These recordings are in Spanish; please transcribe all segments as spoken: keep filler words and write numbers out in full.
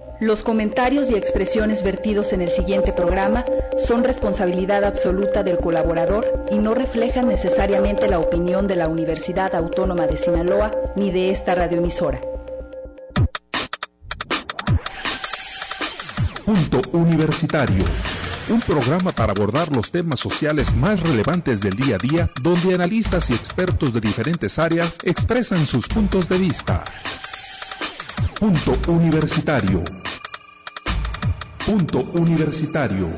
Los comentarios y expresiones vertidos en el siguiente programa son responsabilidad absoluta del colaborador y no reflejan necesariamente la opinión de la Universidad Autónoma de Sinaloa ni de esta radioemisora. Punto Universitario, un programa para abordar los temas sociales más relevantes del día a día, donde analistas y expertos de diferentes áreas expresan sus puntos de vista. Punto Universitario. Punto Universitario.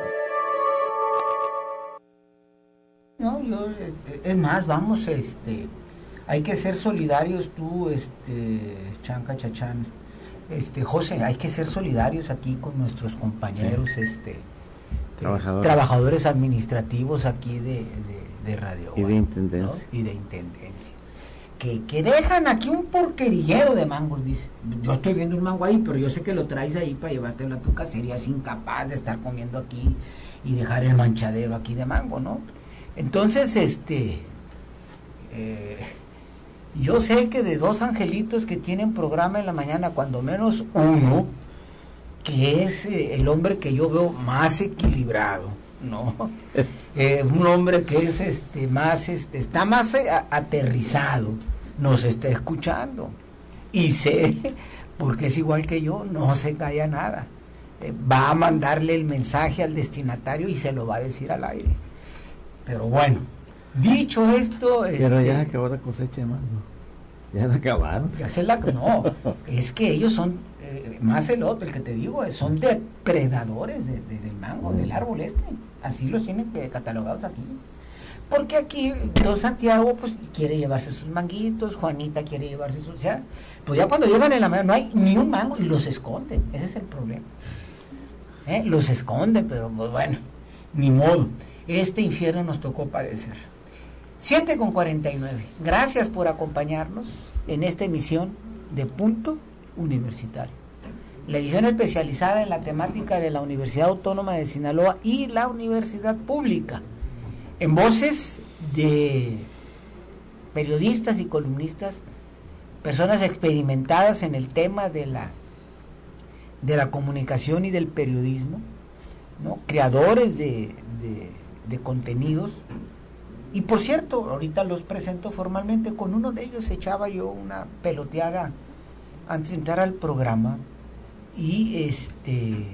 No, yo, es más, vamos, este, hay que ser solidarios tú, este, Chanca Chachán, este, José, hay que ser solidarios aquí con nuestros compañeros, sí. este, trabajadores. trabajadores administrativos aquí de, de, de Radio. Y de intendencia. ¿no? Y de intendencia. Que, que dejan aquí un porquerillero de mangos, dice. Yo estoy viendo un mango ahí, pero yo sé que lo traes ahí para llevártelo a tu casa. Serías incapaz de estar comiendo aquí y dejar el manchadero aquí de mango, ¿no? Entonces, este, eh, yo sé que de dos angelitos que tienen programa en la mañana, cuando menos uno, que es eh, el hombre que yo veo más equilibrado, ¿no? Eh, un hombre que es este más este está más a, aterrizado, nos está escuchando y sé, porque es igual que yo, no se calla nada, eh, va a mandarle el mensaje al destinatario y se lo va a decir al aire. Pero bueno, dicho esto, pero este, ya acabó la cosecha de mango, ya la acabaron, ya se la, no, es que ellos son eh, más el otro, el que te digo, son depredadores de, de, del mango, mm. del árbol este. Así los tienen catalogados aquí. Porque aquí Don Santiago pues quiere llevarse sus manguitos, Juanita quiere llevarse sus... O sea, pues ya cuando llegan en la mañana no hay ni un mango y los esconden. Ese es el problema. ¿Eh? Los esconden, pero pues bueno, ni modo. Este infierno nos tocó padecer. siete con cuarenta y nueve. Gracias por acompañarnos en esta emisión de Punto Universitario. La edición especializada en la temática de la Universidad Autónoma de Sinaloa y la Universidad Pública, en voces de periodistas y columnistas, personas experimentadas en el tema de la, de la comunicación y del periodismo, ¿no? Creadores de, de, de contenidos. Y por cierto, ahorita los presento formalmente, con uno de ellos echaba yo una peloteada antes de entrar al programa. Y este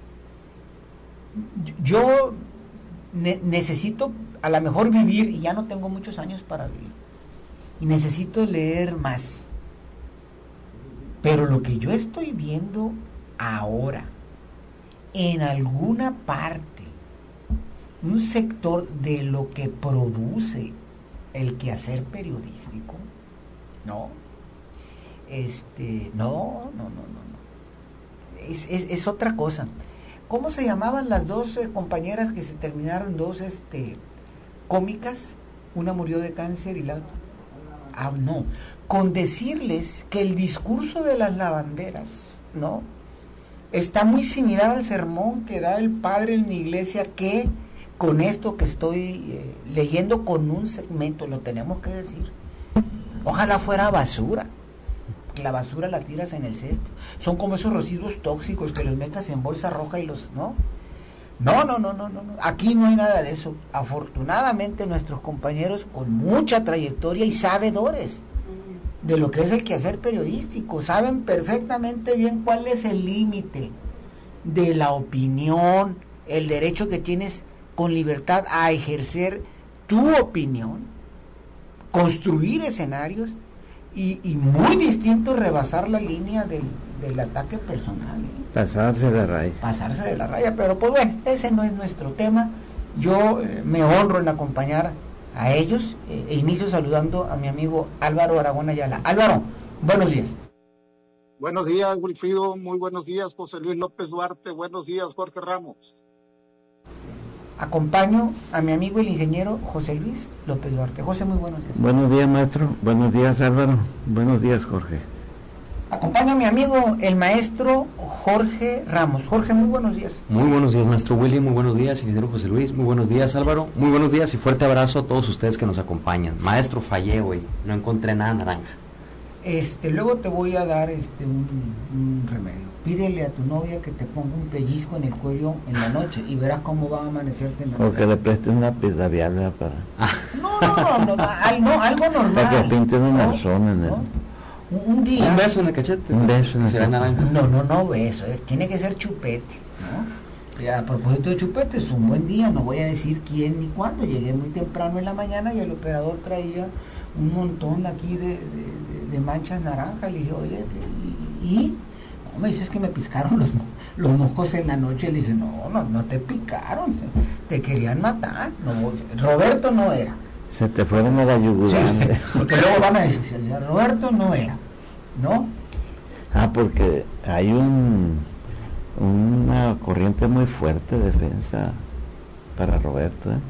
yo ne- necesito a lo mejor vivir, y ya no tengo muchos años para vivir, y necesito leer más, pero lo que yo estoy viendo ahora en alguna parte, un sector de lo que produce el quehacer periodístico, no este no no no no Es, es, es otra cosa. ¿Cómo se llamaban las dos eh, compañeras que se terminaron, dos este cómicas? Una murió de cáncer y la otra... Ah, no. Con decirles que el discurso de las lavanderas, ¿no? Está muy similar al sermón que da el padre en mi iglesia, que con esto que estoy eh, leyendo con un segmento, lo tenemos que decir. Ojalá fuera basura. La basura la tiras en el cesto. Son como esos residuos tóxicos que los metas en bolsa roja y los... ¿no? No, no, no, no, no, no. Aquí no hay nada de eso. Afortunadamente nuestros compañeros con mucha trayectoria y sabedores de lo que es el quehacer periodístico saben perfectamente bien cuál es el límite de la opinión, el derecho que tienes con libertad a ejercer tu opinión, construir escenarios. Y, y muy distinto rebasar la línea del, del ataque personal, ¿eh? Pasarse de la raya. Pasarse de la raya, pero pues bueno, ese no es nuestro tema. Yo eh, me honro en acompañar a ellos eh, e inicio saludando a mi amigo Álvaro Aragón Ayala. Álvaro, buenos días. Buenos días, Wilfrido, muy buenos días, José Luis López Duarte, buenos días, Jorge Ramos. Acompaño a mi amigo el ingeniero José Luis López Duarte. José, muy buenos días. Buenos días, maestro. Buenos días, Álvaro. Buenos días, Jorge. Acompaño a mi amigo el maestro Jorge Ramos. Jorge, muy buenos días. Muy buenos días, maestro Willy. Muy buenos días, ingeniero José Luis. Muy buenos días, Álvaro. Muy buenos días y fuerte abrazo a todos ustedes que nos acompañan. Maestro, fallé hoy. No encontré nada naranja. Este, luego te voy a dar este un, un remedio. pídele a tu novia que te ponga un pellizco en el cuello en la noche y verás cómo va a amanecerte en la noche. O que le preste una pidaviana para... No, no, no, no, al- no, algo normal. Para que pinte una ¿no? zona en el... ¿no? Un, un día... Un beso en el cachete. Un beso en el Será cachete. naranja. No, no, no, beso, eh, tiene que ser chupete, ¿no? Y a propósito de chupete, es un buen día, no voy a decir quién ni cuándo. Llegué muy temprano en la mañana y el operador traía un montón aquí de, de, de- de manchas naranjas. Le dije, oye, ¿qué? y, y no, me dices que me piscaron los, mo- los moscos en la noche. Le dije, no, no, no te picaron, te querían matar. No, Roberto no era. Se te fueron a la Sí, yugular. porque luego van a decir, Roberto no era, ¿no? Ah, porque hay un una corriente muy fuerte de defensa para Roberto, ¿eh?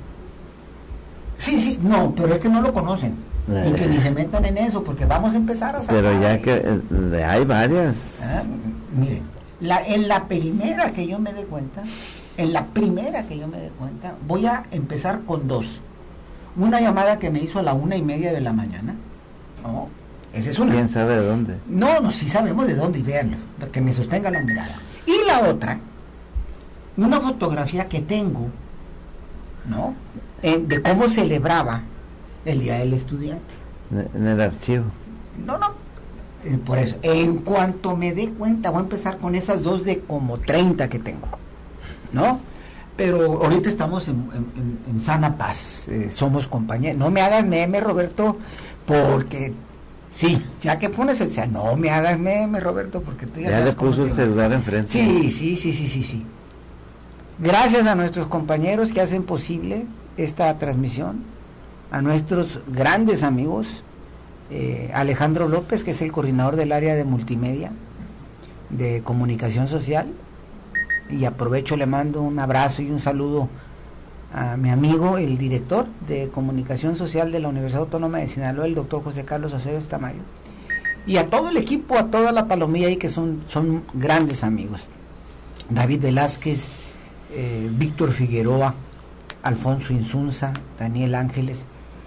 Sí, sí, no, pero es que no lo conocen. Eh. Y que ni se metan en eso, porque vamos a empezar a sacar. Pero ya que eh, hay varias. Ah, miren, la, en la primera que yo me dé cuenta, en la primera que yo me dé cuenta, voy a empezar con dos. Una llamada que me hizo a la una y media de la mañana, ¿no? Esa es una. ¿Quién sabe de dónde? No, no, sí sabemos de dónde, y véanlo, que me sostenga la mirada. Y la otra, una fotografía que tengo, ¿no? En- de cómo celebraba el Día del Estudiante. En el archivo. No, no, eh, por eso, en cuanto me dé cuenta, voy a empezar con esas dos de como treinta que tengo, ¿no? Pero ahorita estamos en, en- en- en sana paz, eh, somos compañeros. No me hagas meme, Roberto, porque... Sí, ya que pones el... sea, no me hagas meme, Roberto, porque tú ya, Ya sabes le cómo puso te- el celular enfrente. Sí, sí, sí, sí, sí, sí. Gracias a nuestros compañeros que hacen posible esta transmisión, a nuestros grandes amigos, eh, Alejandro López, que es el coordinador del área de multimedia, de comunicación social, y aprovecho, le mando un abrazo y un saludo a mi amigo, el director de comunicación social de la Universidad Autónoma de Sinaloa, el doctor José Carlos Aceves Tamayo, y a todo el equipo, a toda la palomilla ahí, que son, son grandes amigos. David Velázquez, eh, Víctor Figueroa, Alfonso Insunza, Daniel Ángeles,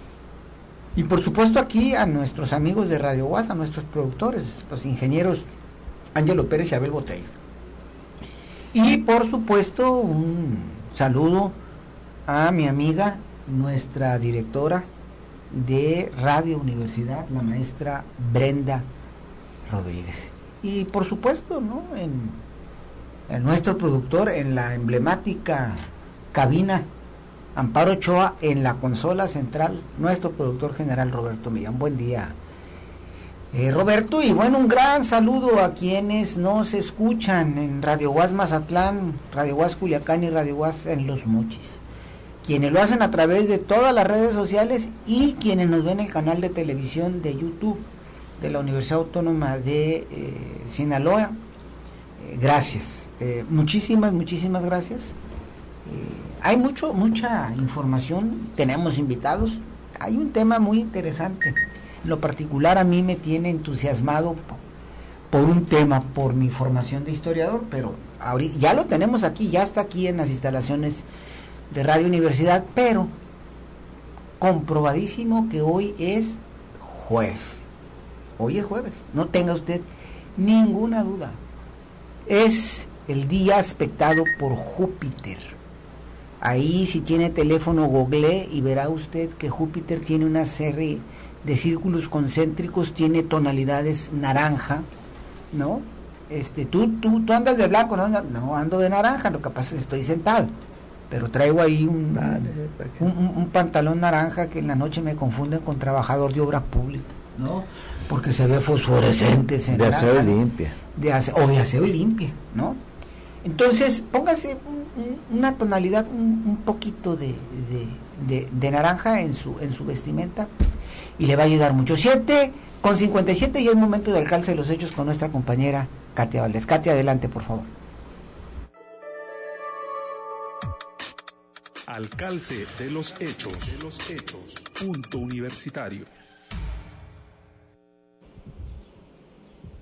y por supuesto aquí a nuestros amigos de Radio UAS, a nuestros productores, los ingenieros Ángelo Pérez y Abel Botello. Y por supuesto un saludo a mi amiga, nuestra directora de Radio Universidad, la maestra Brenda Rodríguez. Y por supuesto, ¿no? En, en nuestro productor, en la emblemática cabina, Amparo Ochoa, en la consola central, nuestro productor general Roberto Millán. Buen día, eh, Roberto, y bueno, un gran saludo a quienes nos escuchan en Radio UAS Mazatlán, Radio UAS Culiacán y Radio UAS en Los Mochis, quienes lo hacen a través de todas las redes sociales y quienes nos ven en el canal de televisión de YouTube de la Universidad Autónoma de eh, Sinaloa. Eh, gracias, eh, muchísimas, muchísimas gracias. Eh, hay mucho, mucha información, tenemos invitados, hay un tema muy interesante. En lo particular a mí me tiene entusiasmado por un tema, por mi formación de historiador, pero ahorita, ya lo tenemos aquí, ya está aquí en las instalaciones de Radio Universidad, pero comprobadísimo que hoy es jueves. Hoy es jueves, no tenga usted ninguna duda. Es el día aspectado por Júpiter. Ahí, si tiene teléfono, googlee y verá usted que Júpiter tiene una serie de círculos concéntricos, tiene tonalidades naranja, ¿no? Este, tú, tú, tú andas de blanco, no, no ando de naranja, lo que pasa es que estoy sentado, pero traigo ahí un, un, un, un pantalón naranja que en la noche me confunden con trabajador de obras públicas, ¿no? Porque se ve fosforescente ese De naranja, aseo y limpia. de ase- o de aseo y limpia, ¿no? Entonces, póngase un, un, una tonalidad, un, un poquito de, de, de, de naranja en su, en su vestimenta y le va a ayudar mucho. siete con cincuenta y siete y es momento de alcance de los hechos con nuestra compañera Katia Valdés. Katia, adelante, por favor. Alcance de los hechos. De los hechos. Punto universitario.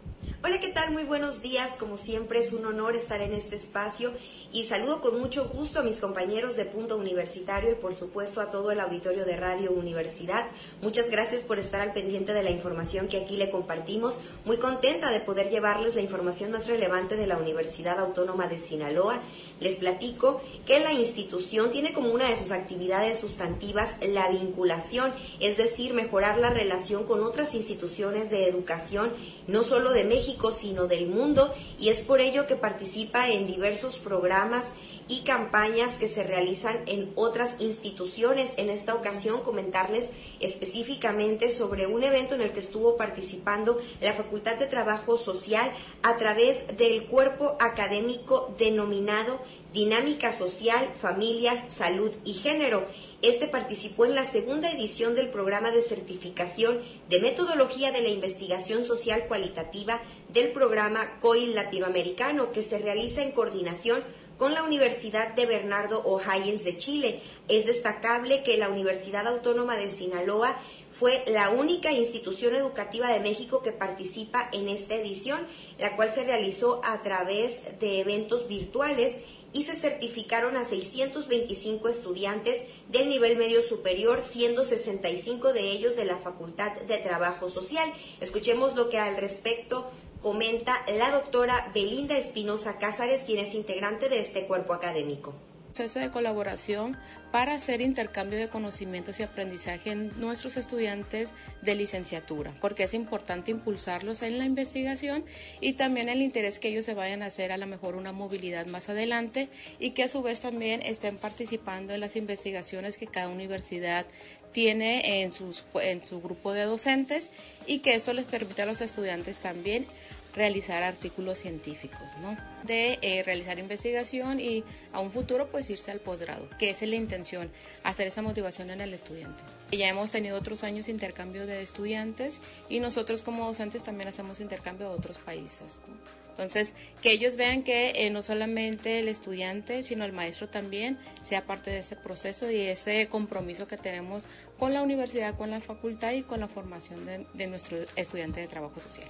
Hola, ¿qué tal? Muy buenos días. Como siempre es un honor estar en este espacio y saludo con mucho gusto a mis compañeros de Punto Universitario y por supuesto a todo el auditorio de Radio Universidad. Muchas gracias por estar al pendiente de la información que aquí le compartimos. Muy contenta de poder llevarles la información más relevante de la Universidad Autónoma de Sinaloa. Les platico que la institución tiene como una de sus actividades sustantivas la vinculación, es decir, mejorar la relación con otras instituciones de educación, no solo de México, sino del mundo, y es por ello que participa en diversos programas y campañas que se realizan en otras instituciones. En esta ocasión comentarles específicamente sobre un evento en el que estuvo participando la Facultad de Trabajo Social a través del cuerpo académico denominado Dinámica Social, Familias, Salud y Género. Este participó en la segunda edición del programa de certificación de metodología de la investigación social cualitativa del programa C O I L Latinoamericano, que se realiza en coordinación con la Universidad de Bernardo O'Higgins de Chile. Es destacable que la Universidad Autónoma de Sinaloa fue la única institución educativa de México que participa en esta edición, la cual se realizó a través de eventos virtuales y se certificaron a seiscientos veinticinco estudiantes del nivel medio superior, siendo sesenta y cinco de ellos de la Facultad de Trabajo Social. Escuchemos lo que al respecto comenta la doctora Belinda Espinosa Cázares, quien es integrante de este cuerpo académico. Proceso de colaboración para hacer intercambio de conocimientos y aprendizaje en nuestros estudiantes de licenciatura, porque es importante impulsarlos en la investigación y también el interés que ellos se vayan a hacer a lo mejor una movilidad más adelante y que a su vez también estén participando en las investigaciones que cada universidad tiene en, sus, en su grupo de docentes y que esto les permite a los estudiantes también realizar artículos científicos, ¿no? De eh, realizar investigación y a un futuro pues irse al posgrado, que esa es la intención, hacer esa motivación en el estudiante. Ya hemos tenido otros años intercambio de estudiantes y nosotros como docentes también hacemos intercambio de otros países, ¿no? Entonces, que ellos vean que eh, no solamente el estudiante, sino el maestro también sea parte de ese proceso y ese compromiso que tenemos con la universidad, con la facultad y con la formación de, de nuestro estudiante de trabajo social.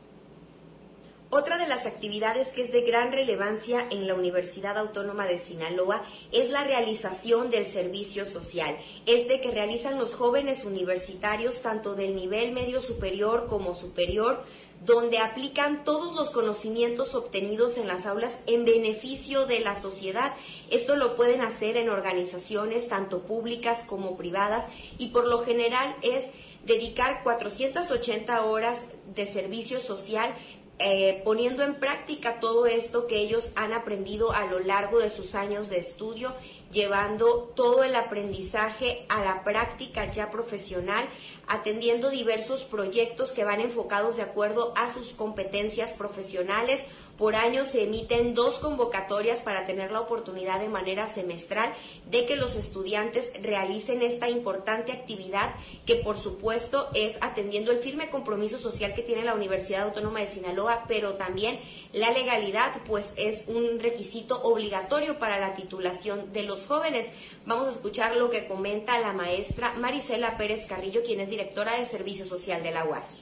Otra de las actividades que es de gran relevancia en la Universidad Autónoma de Sinaloa es la realización del servicio social, este que realizan los jóvenes universitarios tanto del nivel medio superior como superior, donde aplican todos los conocimientos obtenidos en las aulas en beneficio de la sociedad. Esto lo pueden hacer en organizaciones tanto públicas como privadas y por lo general es dedicar cuatrocientas ochenta horas de servicio social, Eh, poniendo en práctica todo esto que ellos han aprendido a lo largo de sus años de estudio, llevando todo el aprendizaje a la práctica ya profesional, atendiendo diversos proyectos que van enfocados de acuerdo a sus competencias profesionales. Por año se emiten dos convocatorias para tener la oportunidad de manera semestral de que los estudiantes realicen esta importante actividad que por supuesto es atendiendo el firme compromiso social que tiene la Universidad Autónoma de Sinaloa, pero también la legalidad, pues es un requisito obligatorio para la titulación de los jóvenes. Vamos a escuchar lo que comenta la maestra Marisela Pérez Carrillo, quien es directora de Servicio Social de la U A S.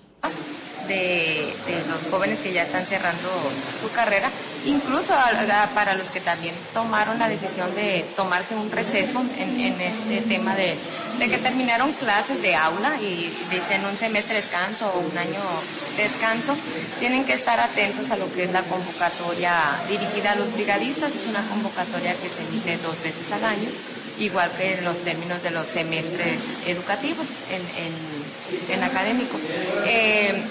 De, de los jóvenes que ya están cerrando su carrera, incluso a, a, para los que también tomaron la decisión de tomarse un receso en, en este tema de, de que terminaron clases de aula y dicen un semestre descanso o un año descanso, tienen que estar atentos a lo que es la convocatoria dirigida a los brigadistas. Es una convocatoria que se emite dos veces al año, igual que en los términos de los semestres educativos en, en, en académico. Eh,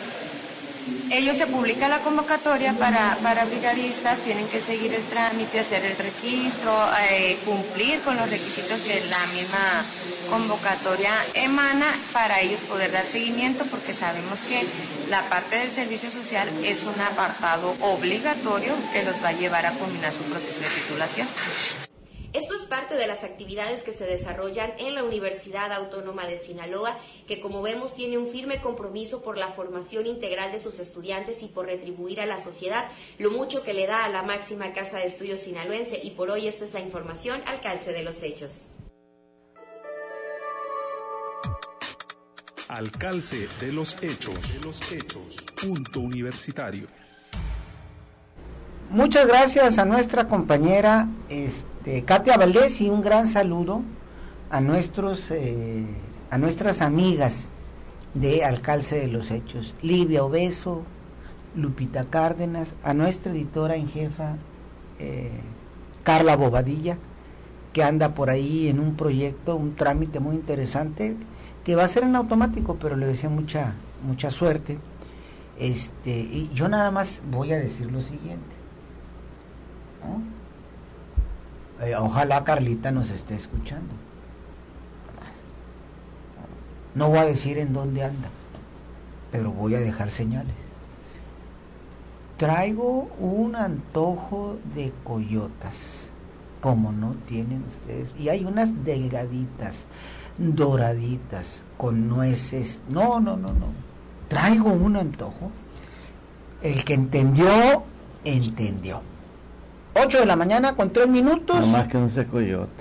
ellos se publica la convocatoria para, para brigadistas, tienen que seguir el trámite, hacer el registro, eh, cumplir con los requisitos que la misma convocatoria emana para ellos poder dar seguimiento, porque sabemos que la parte del servicio social es un apartado obligatorio que los va a llevar a culminar su proceso de titulación. Esto es parte de las actividades que se desarrollan en la Universidad Autónoma de Sinaloa, que como vemos tiene un firme compromiso por la formación integral de sus estudiantes y por retribuir a la sociedad lo mucho que le da a la máxima casa de estudios sinaloense. Y por hoy esta es la información al calce de los hechos. Al calce de los hechos. De los hechos. Punto Universitario. Muchas gracias a nuestra compañera este, Katia Valdés, y un gran saludo a nuestros eh, a nuestras amigas de Alcalce de los Hechos, Livia Obeso, Lupita Cárdenas, a nuestra editora en jefa eh, Carla Bobadilla, que anda por ahí en un proyecto, un trámite muy interesante que va a ser en automático, pero le deseo mucha mucha suerte. Este, y yo nada más voy a decir lo siguiente, ¿no? Eh, ojalá Carlita nos esté escuchando. No voy a decir en dónde anda, pero voy a dejar señales. Traigo un antojo de coyotas, como no tienen ustedes, y hay unas delgaditas, doraditas, con nueces. No, no, no, no. Traigo un antojo. El que entendió, entendió. Ocho de la mañana con tres minutos. Nada más que no sea coyote.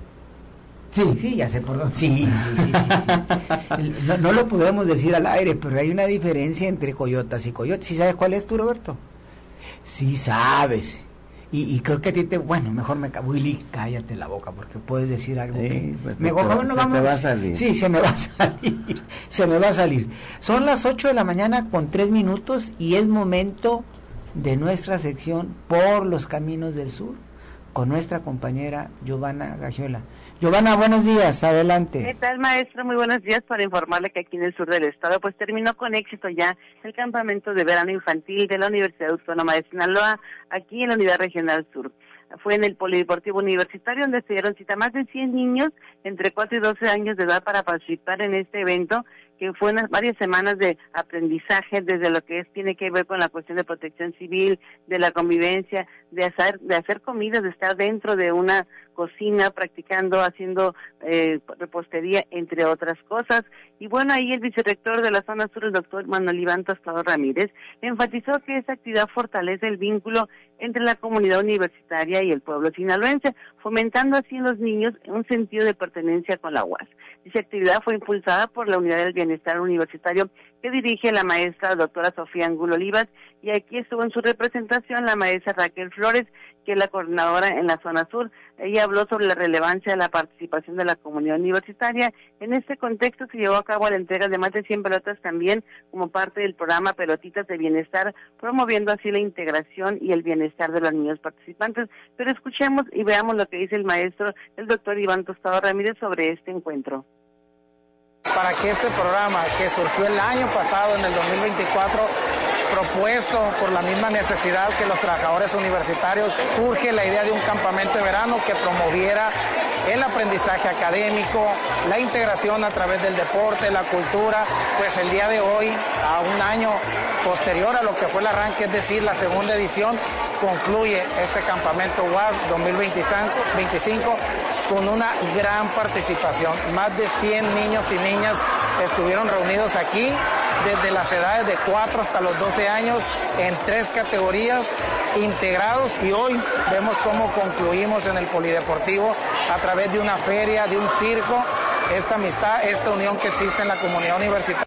Sí, sí, ya sé por dónde. Sí, sí, sí, sí, sí. No, no lo podemos decir al aire, pero hay una diferencia entre coyotas y coyotes. ¿Sí sabes cuál es tú, Roberto? Sí sabes. Y, y creo que a ti te... Bueno, mejor me... Willy, cállate la boca, porque puedes decir algo sí, que... Pues mejor te, no se vamos... te va a salir. Sí, se me va a salir. Se me va a salir. Son las ocho de la mañana con tres minutos y es momento de nuestra sección Por los Caminos del Sur, con nuestra compañera Giovanna Gagiola. Giovanna, buenos días, adelante. ¿Qué tal, maestro? Muy buenos días, para informarle que aquí en el sur del estado pues terminó con éxito ya el campamento de verano infantil de la Universidad Autónoma de Sinaloa, aquí en la Unidad Regional Sur. Fue en el Polideportivo Universitario donde se dieron cita más de cien niños entre cuatro y doce años de edad para participar en este evento, que fue unas varias semanas de aprendizaje desde lo que es tiene que ver con la cuestión de protección civil, de la convivencia, de hacer de hacer comidas, de estar dentro de una cocina practicando, haciendo eh, repostería, entre otras cosas. Y bueno, ahí el vicerrector de la zona sur, el doctor Manuel Iván Tostado Ramírez, enfatizó que esta actividad fortalece el vínculo entre la comunidad universitaria y el pueblo sinaloense, fomentando así en los niños un sentido de pertenencia con la U A S. Dicha actividad fue impulsada por la Unidad del Bienestar Universitario que dirige la maestra doctora Sofía Angulo Olivas, y aquí estuvo en su representación la maestra Raquel Flores, que es la coordinadora en la zona sur. Ella habló sobre la relevancia de la participación de la comunidad universitaria. En este contexto se llevó a cabo la entrega de más de cien pelotas también como parte del programa Pelotitas de Bienestar, promoviendo así la integración y el bienestar de los niños participantes. Pero escuchemos y veamos lo que dice el maestro, el doctor Iván Tostado Ramírez, sobre este encuentro. Para que este programa, que surgió el año pasado, en el dos mil veinticuatro, propuesto por la misma necesidad que los trabajadores universitarios, surge la idea de un campamento de verano que promoviera el aprendizaje académico, la integración a través del deporte, la cultura. Pues el día de hoy, a un año posterior a lo que fue el arranque, es decir, la segunda edición, concluye este campamento U A S dos mil veinticinco con una gran participación. Más de cien niños y niñas estuvieron reunidos aquí, desde las edades de cuatro hasta los doce años, en tres categorías, integrados, y hoy vemos cómo concluimos en el Polideportivo a través de una feria, de un circo, esta amistad, esta unión que existe en la comunidad universitaria.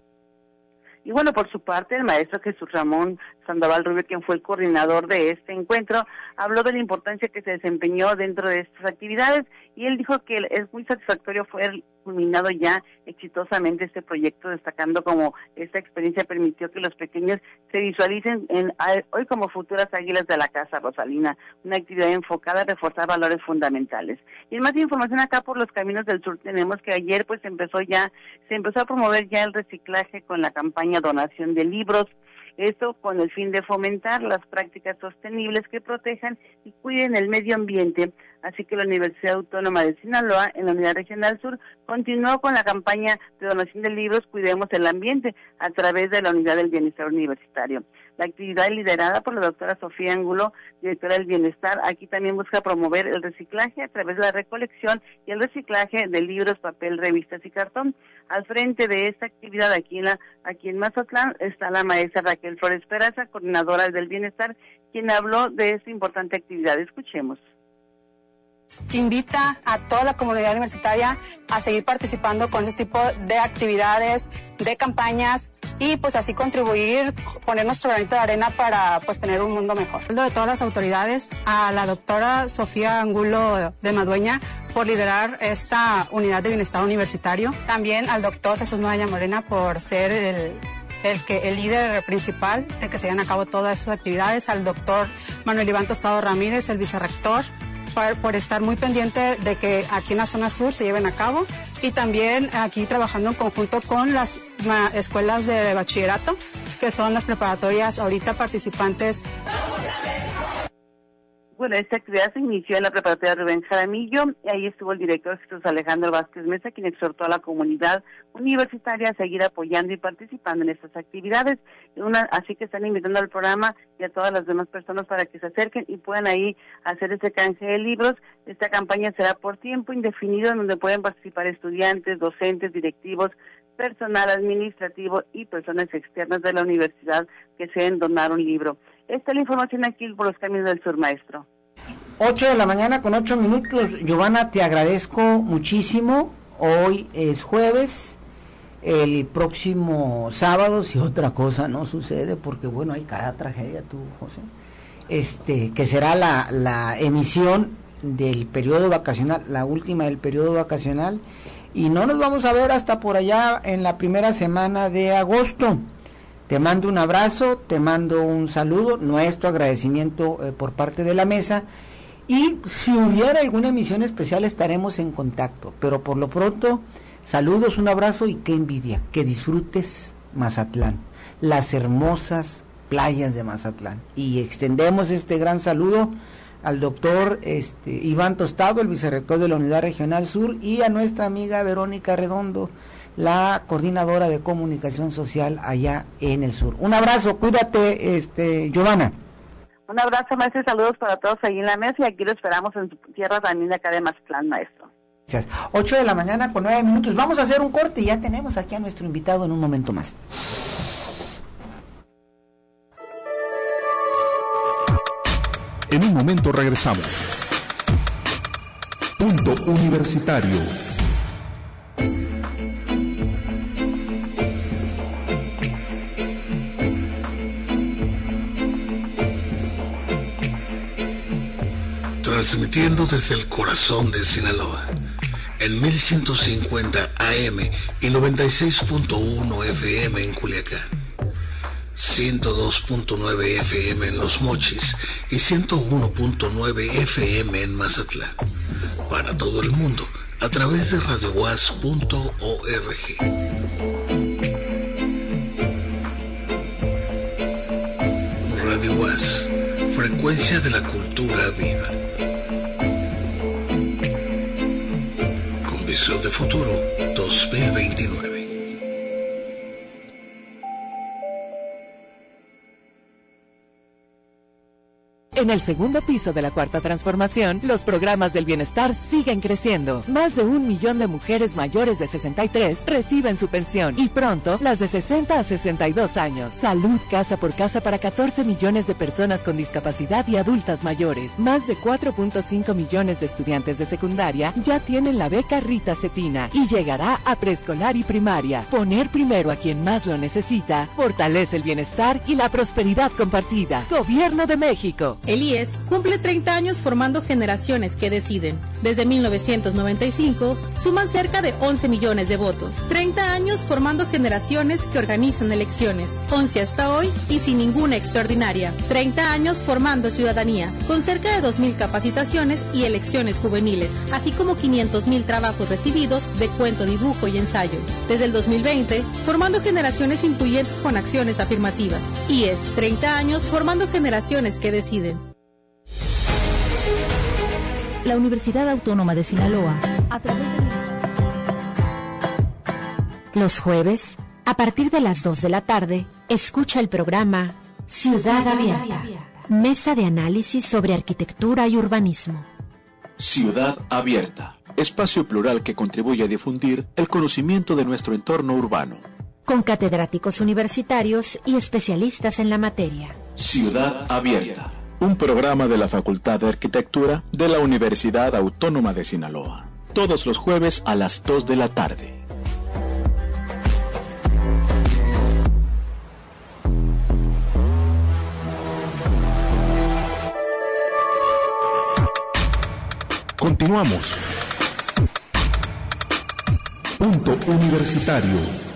Y bueno, por su parte, el maestro Jesús Ramón Sandoval Rubio, quien fue el coordinador de este encuentro, habló de la importancia que se desempeñó dentro de estas actividades, y él dijo que es muy satisfactorio fue culminado ya exitosamente este proyecto, destacando como esta experiencia permitió que los pequeños se visualicen en, hoy como futuras águilas de la Casa Rosalina, una actividad enfocada a reforzar valores fundamentales. Y en más información acá por los caminos del sur tenemos que ayer pues empezó ya, se empezó a promover ya el reciclaje con la campaña Donación de Libros. Esto con el fin de fomentar las prácticas sostenibles que protejan y cuiden el medio ambiente. Así que la Universidad Autónoma de Sinaloa, en la Unidad Regional Sur, continuó con la campaña de donación de libros Cuidemos el Ambiente a través de la Unidad del Bienestar Universitario. La actividad liderada por la doctora Sofía Angulo, directora del Bienestar, aquí también busca promover el reciclaje a través de la recolección y el reciclaje de libros, papel, revistas y cartón. Al frente de esta actividad aquí en, la, aquí en Mazatlán está la maestra Raquel Flores Peraza, coordinadora del Bienestar, quien habló de esta importante actividad. Escuchemos. Invita a toda la comunidad universitaria a seguir participando con este tipo de actividades, de campañas y pues así contribuir, poner nuestro granito de arena para pues tener un mundo mejor. De todas las autoridades, a la doctora Sofía Angulo de Madueña por liderar esta unidad de bienestar universitario, también al doctor Jesús Noaya Morena por ser el El, que, el líder principal de que se lleven a cabo todas estas actividades, al doctor Manuel Iván Tostado Ramírez, el vicerrector, por, por estar muy pendiente de que aquí en la zona sur se lleven a cabo, y también aquí trabajando en conjunto con las ma, escuelas de bachillerato, que son las preparatorias ahorita participantes. Bueno, esta actividad se inició en la preparatoria Rubén Jaramillo, y ahí estuvo el director Jesús Alejandro Vázquez Mesa, quien exhortó a la comunidad universitaria a seguir apoyando y participando en estas actividades. Una, así que están invitando al programa y a todas las demás personas para que se acerquen y puedan ahí hacer ese canje de libros. Esta campaña será por tiempo indefinido, en donde pueden participar estudiantes, docentes, directivos, personal administrativo y personas externas de la universidad que deseen donar un libro. Esta es la información aquí por los Caminos del Sur, maestro. ocho de la mañana con ocho minutos. Giovanna, te agradezco muchísimo. Hoy es jueves. El próximo sábado, si otra cosa no sucede, porque bueno, hay cada tragedia, tú, José, este, que será la, la emisión del periodo vacacional, la última del periodo vacacional, y no nos vamos a ver hasta por allá en la primera semana de agosto. Te mando un abrazo, te mando un saludo, nuestro agradecimiento eh, por parte de la mesa, y si hubiera alguna emisión especial estaremos en contacto, pero por lo pronto, saludos, un abrazo y qué envidia, que disfrutes Mazatlán, las hermosas playas de Mazatlán, y extendemos este gran saludo al doctor este, Iván Tostado, el vicerrector de la Unidad Regional Sur, y a nuestra amiga Verónica Redondo, la coordinadora de comunicación social allá en el sur. Un abrazo, cuídate, este, Giovanna. Un abrazo, maestro, y saludos para todos ahí en la mesa, y aquí lo esperamos en su tierra también acá de Mazatlán, maestro. Gracias. ocho de la mañana con nueve minutos. Vamos a hacer un corte y ya tenemos aquí a nuestro invitado en un momento más. En un momento regresamos. Punto Universitario. Transmitiendo desde el corazón de Sinaloa, en mil ciento cincuenta A M y noventa y seis punto uno F M en Culiacán, ciento dos punto nueve F M en Los Mochis y ciento uno punto nueve F M en Mazatlán. Para todo el mundo, a través de radio u a s punto org. Radio U A S, frecuencia de la cultura viva. Con visión de futuro dos mil veintinueve. En el segundo piso de la Cuarta Transformación, los programas del bienestar siguen creciendo. Más de un millón de mujeres mayores de sesenta y tres reciben su pensión, y pronto las de sesenta a sesenta y dos años. Salud casa por casa para catorce millones de personas con discapacidad y adultas mayores. Más de cuatro punto cinco millones de estudiantes de secundaria ya tienen la beca Rita Cetina, y llegará a preescolar y primaria. Poner primero a quien más lo necesita fortalece el bienestar y la prosperidad compartida. Gobierno de México. El I E S cumple treinta años formando generaciones que deciden. Desde mil novecientos noventa y cinco suman cerca de once millones de votos. treinta años formando generaciones que organizan elecciones. once hasta hoy y sin ninguna extraordinaria. treinta años formando ciudadanía, con cerca de dos mil capacitaciones y elecciones juveniles, así como quinientos mil trabajos recibidos de cuento, dibujo y ensayo. Desde el dos mil veinte, formando generaciones influyentes con acciones afirmativas. I E S, treinta años formando generaciones que deciden. La Universidad Autónoma de Sinaloa, a través de... Los jueves, a partir de las dos de la tarde, escucha el programa Ciudad Abierta, mesa de análisis sobre arquitectura y urbanismo. Ciudad Abierta, espacio plural que contribuye a difundir el conocimiento de nuestro entorno urbano. Con catedráticos universitarios y especialistas en la materia. Ciudad Abierta, un programa de la Facultad de Arquitectura de la Universidad Autónoma de Sinaloa. Todos los jueves a las dos de la tarde. Continuamos. Punto Universitario.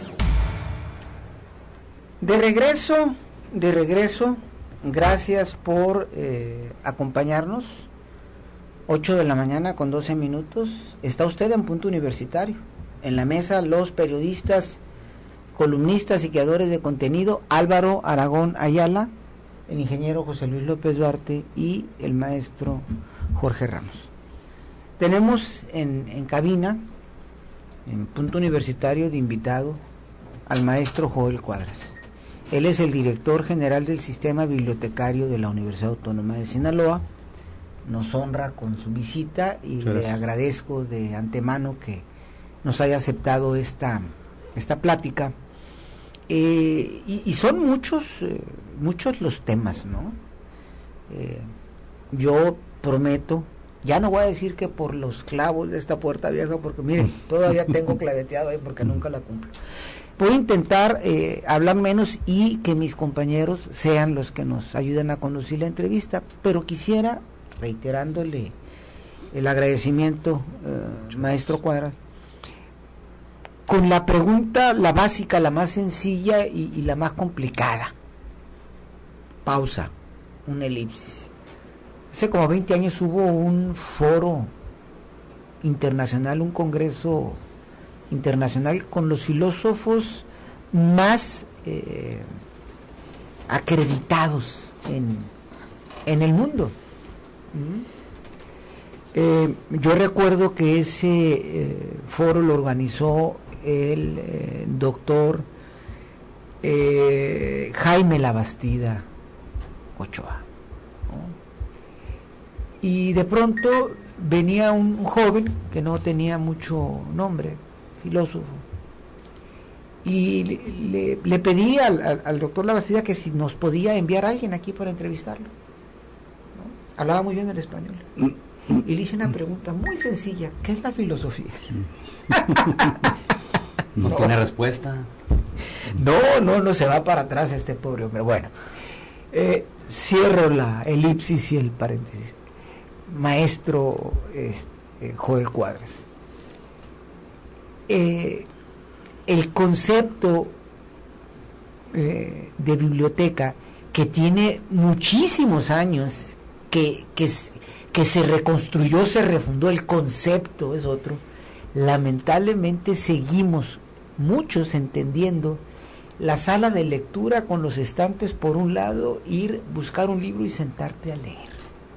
De regreso, de regreso, gracias por eh, acompañarnos. ocho de la mañana con doce minutos. Está usted en Punto Universitario. En la mesa los periodistas, columnistas y creadores de contenido, Álvaro Aragón Ayala, el ingeniero José Luis López Duarte y el maestro Jorge Ramos. Tenemos en, en cabina, en Punto Universitario, de invitado al maestro Joel Cuadras. Él es el director general del Sistema Bibliotecario de la Universidad Autónoma de Sinaloa. Nos honra con su visita y Gracias. Le agradezco de antemano que nos haya aceptado esta, esta plática. Eh, y, y son muchos, eh, muchos los temas, ¿no? Eh, yo prometo, ya no voy a decir que por los clavos de esta puerta vieja, porque miren, todavía tengo claveteado ahí porque nunca la cumplo. Voy a intentar eh, hablar menos y que mis compañeros sean los que nos ayuden a conducir la entrevista, pero quisiera, reiterándole el agradecimiento, eh, maestro Cuadras, con la pregunta, la básica, la más sencilla y, y la más complicada. Pausa, una elipsis. Hace como veinte años hubo un foro internacional, un congreso internacional con los filósofos más eh, acreditados en, en el mundo. ¿Mm? Eh, yo recuerdo que ese eh, foro lo organizó el eh, doctor eh, Jaime Labastida Ochoa, ¿no? Y de pronto venía un, un joven que no tenía mucho nombre, filósofo, y le, le, le pedí al, al, al doctor Labastida que si nos podía enviar a alguien aquí para entrevistarlo, ¿no? Hablaba muy bien el español. Y le hice una pregunta muy sencilla: ¿qué es la filosofía? No, no tiene respuesta. No, no, no se va para atrás este pobre hombre. Bueno, eh, cierro la elipsis y el paréntesis. Maestro este, Joel Cuadras, eh, el concepto eh, de biblioteca, que tiene muchísimos años, que, que, que se reconstruyó, se refundó, el concepto es otro. Lamentablemente seguimos muchos entendiendo la sala de lectura con los estantes por un lado, ir, buscar un libro y sentarte a leer.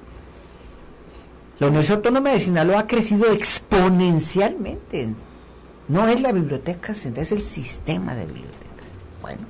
La Universidad Autónoma de Sinaloa ha crecido exponencialmente. No es la biblioteca central, es el sistema de bibliotecas. Bueno,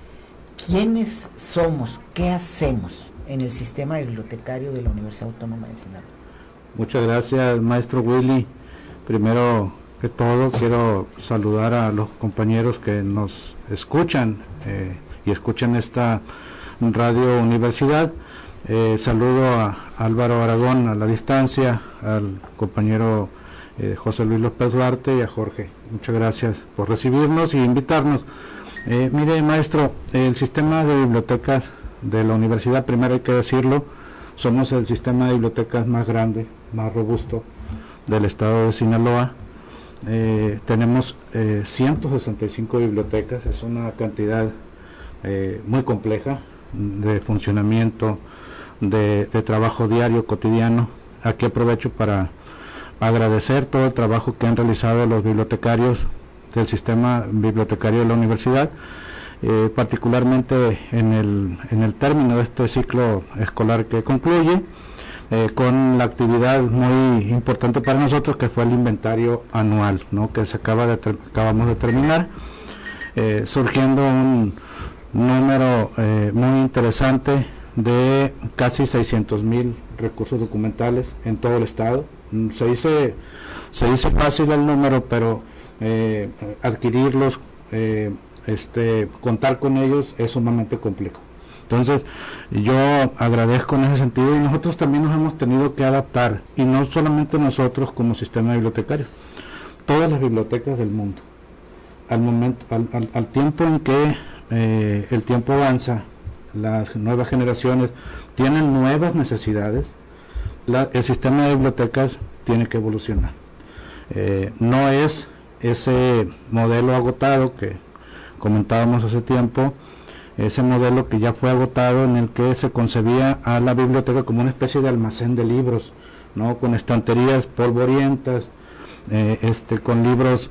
¿quiénes somos? ¿Qué hacemos en el sistema bibliotecario de la Universidad Autónoma de Sinaloa? Muchas gracias, maestro Willy. Primero que todo, quiero saludar a los compañeros que nos escuchan eh, y escuchan esta radio universidad. Eh, saludo a Álvaro Aragón a la distancia, al compañero eh, José Luis López Duarte y a Jorge. Muchas gracias por recibirnos y invitarnos. Eh, mire, maestro, el sistema de bibliotecas de la universidad, primero hay que decirlo, somos el sistema de bibliotecas más grande, más robusto del estado de Sinaloa. Eh, tenemos eh, ciento sesenta y cinco bibliotecas, es una cantidad eh, muy compleja de funcionamiento, de, de trabajo diario, cotidiano. Aquí aprovecho para agradecer todo el trabajo que han realizado los bibliotecarios del sistema bibliotecario de la universidad, eh, particularmente en el, en el término de este ciclo escolar que concluye, eh, con la actividad muy importante para nosotros que fue el inventario anual, ¿no?, que se acaba de acabamos de terminar, eh, surgiendo un número eh, muy interesante de casi seiscientos mil recursos documentales en todo el estado. Se dice, se dice fácil el número, pero eh, adquirirlos, eh, este, contar con ellos es sumamente complejo. Entonces, yo agradezco en ese sentido, y nosotros también nos hemos tenido que adaptar, y no solamente nosotros como sistema bibliotecario, todas las bibliotecas del mundo. Al momento, al, al, al tiempo en que eh, el tiempo avanza, las nuevas generaciones tienen nuevas necesidades, la, el sistema de bibliotecas tiene que evolucionar. Eh, no es ese modelo agotado que comentábamos hace tiempo, ese modelo que ya fue agotado, en el que se concebía a la biblioteca como una especie de almacén de libros, ¿no? Con estanterías polvorientas, eh, este, con libros